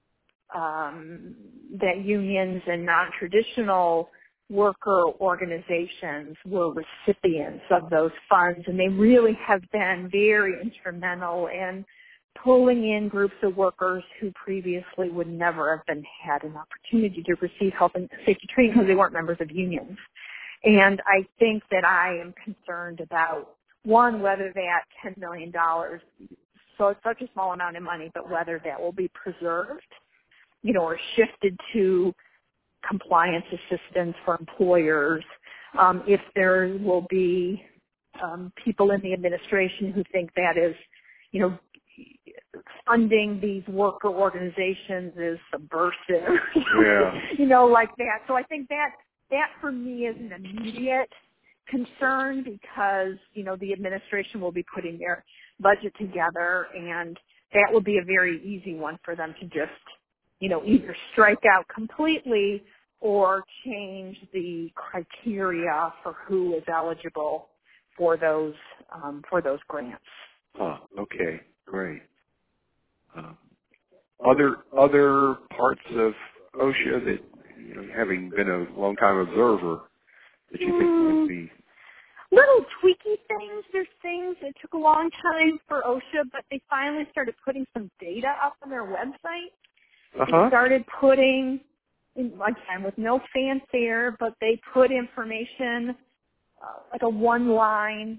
Um, that unions and non-traditional worker organizations were recipients of those funds, and they really have been very instrumental in pulling in groups of workers who previously would never have been had an opportunity to receive health and safety training because they weren't members of unions. And I think that I am concerned about, one, whether that ten million dollars, so it's such a small amount of money, but whether that will be preserved, you know, or shifted to compliance assistance for employers, um, if there will be um, people in the administration who think that is, you know, funding these worker organizations is subversive, Yeah. you know, like that. So I think that that for me is an immediate concern because, you know, the administration will be putting their budget together, and that will be a very easy one for them to just, you know, either strike out completely or change the criteria for who is eligible for those um, for those grants. Huh. Okay. Great. Um, other other parts of OSHA that, you know, having been a long time observer, that you think Mm, would be little tweaky things. There's things that took a long time for OSHA, but they finally started putting some data up on their website. uh They huh started putting, again, with no fanfare, but they put information, uh, like a one-line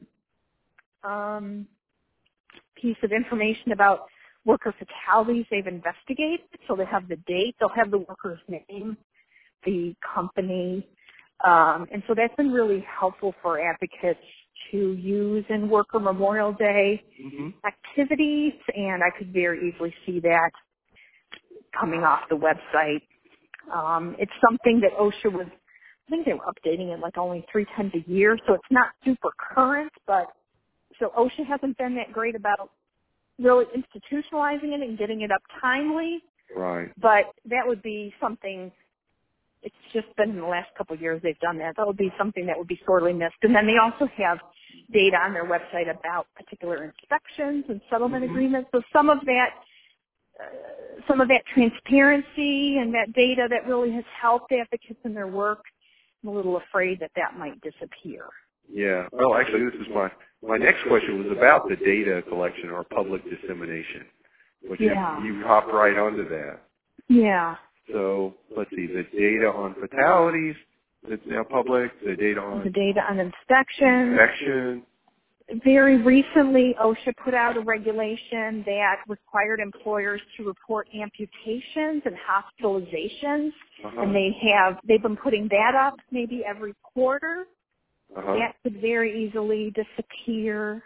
um, piece of information about worker fatalities they've investigated. So they have the date, they'll have the worker's name, the company, um, and so that's been really helpful for advocates to use in Worker Memorial Day mm-hmm. activities, and I could very easily see that coming off the website. Um, it's something that OSHA was, I think they were updating it like only three times a year, so it's not super current, but so OSHA hasn't been that great about really institutionalizing it and getting it up timely. Right. But that would be something, it's just been in the last couple of years they've done that. That would be something that would be sorely missed. And then they also have data on their website about particular inspections and settlement mm-hmm. agreements. So some of that, uh, some of that transparency and that data that really has helped advocates in their work, I'm a little afraid that that might disappear. Yeah. Well, actually, this is my, my next question was about the data collection or public dissemination, which yeah. you, you hopped right onto that. Yeah. So let's see, the data on fatalities that's now public, the data on the data on inspection. Inspection. Very recently, OSHA put out a regulation that required employers to report amputations and hospitalizations, uh-huh. and they have they've been putting that up maybe every quarter. Uh-huh. That could very easily disappear.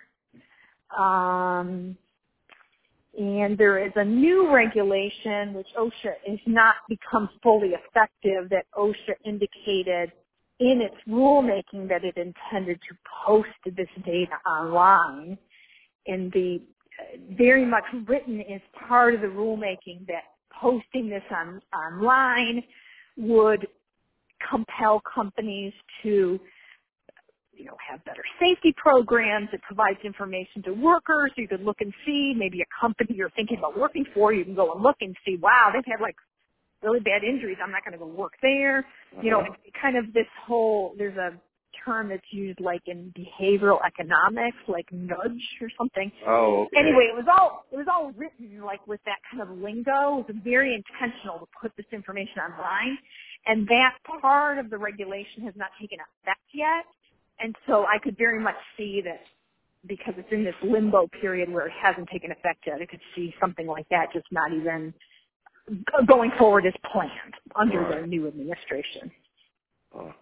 Um, and there is a new regulation which OSHA has not become fully effective that OSHA indicated in its rulemaking that it intended to post this data online. And the very much written as part of the rulemaking that posting this on online would compel companies to you know, have better safety programs. It provides information to workers. You could look and see maybe a company you're thinking about working for. You can go and look and see, wow, they've had like really bad injuries. I'm not going to go work there. Uh-huh. You know, kind of this whole, there's a term that's used like in behavioral economics, like nudge or something. Oh, okay. Anyway, it was all, it was all written like with that kind of lingo. It was very intentional to put this information online. And that part of the regulation has not taken effect yet. And so I could very much see that because it's in this limbo period where it hasn't taken effect yet, I could see something like that just not even going forward as planned under right. the new administration. Oh.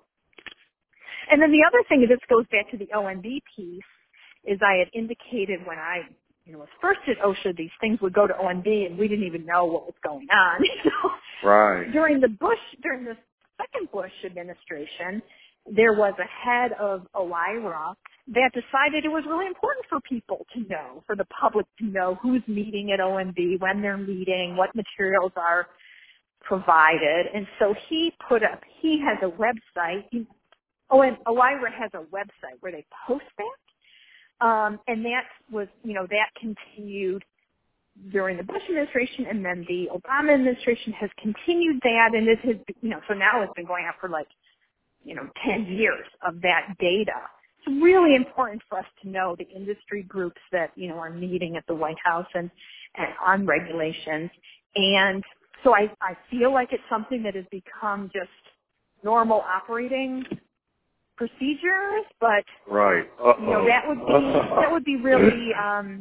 And then the other thing, this goes back to the O M B piece, is I had indicated when I you know, was first at OSHA, these things would go to O M B and we didn't even know what was going on. So right. During the Bush, during the second Bush administration, there was a head of O I R A that decided it was really important for people to know, for the public to know who's meeting at O M B, when they're meeting, what materials are provided. And so he put up, he has a website, he, O I R A has a website where they post that. Um, and that was, you know, that continued during the Bush administration, and then the Obama administration has continued that, and it has, you know, so now it's been going on for like, you know, ten years of that data. It's really important for us to know the industry groups that, you know, are meeting at the White House and, and on regulations. And so I, I feel like it's something that has become just normal operating procedures, but right. Uh-oh. you know, that would be, that would be really, um,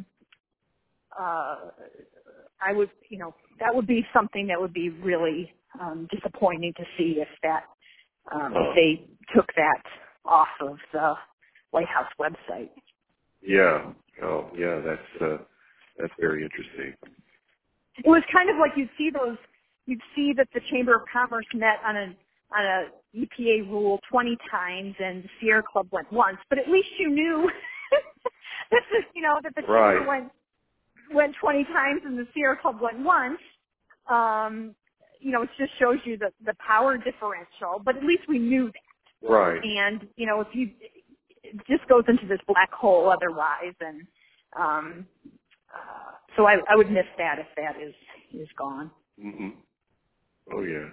uh, I would, you know, that would be something that would be really, um, disappointing to see if that, Um, if they took that off of the White House website. Yeah. Oh, yeah. That's uh, that's very interesting. It was kind of like you'd see those. You'd see that the Chamber of Commerce met on a on a E P A rule twenty times, and the Sierra Club went once. But at least you knew that the, you know that the right. Chamber went went twenty times, and the Sierra Club went once. Um, You know, it just shows you the, the power differential, but at least we knew that. Right. And, you know, if you, it just goes into this black hole otherwise. And um, uh, so I, I would miss that if that is, is gone. Mm-hmm. Oh, yeah.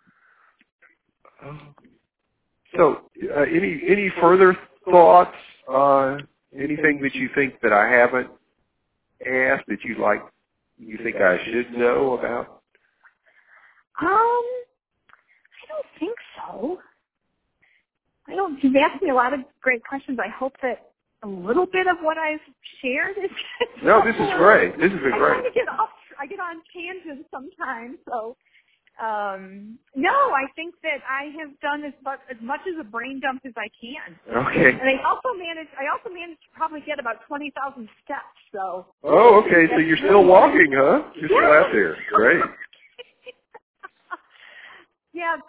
Uh, so uh, any any further thoughts, uh, anything that you think that I haven't asked that you'd like, you think I should know about? Um, I don't think so. I don't. You've asked me a lot of great questions. I hope that a little bit of what I've shared is. No, this is great. This has been great. I kind of get off. I get on tangents sometimes. So, um, no, I think that I have done as much as much as a brain dump as I can. Okay. And I also managed. I also managed to probably get about twenty thousand steps. So. Oh, okay. So you're still walking, huh? You're yeah. still out there. Great. Yeah,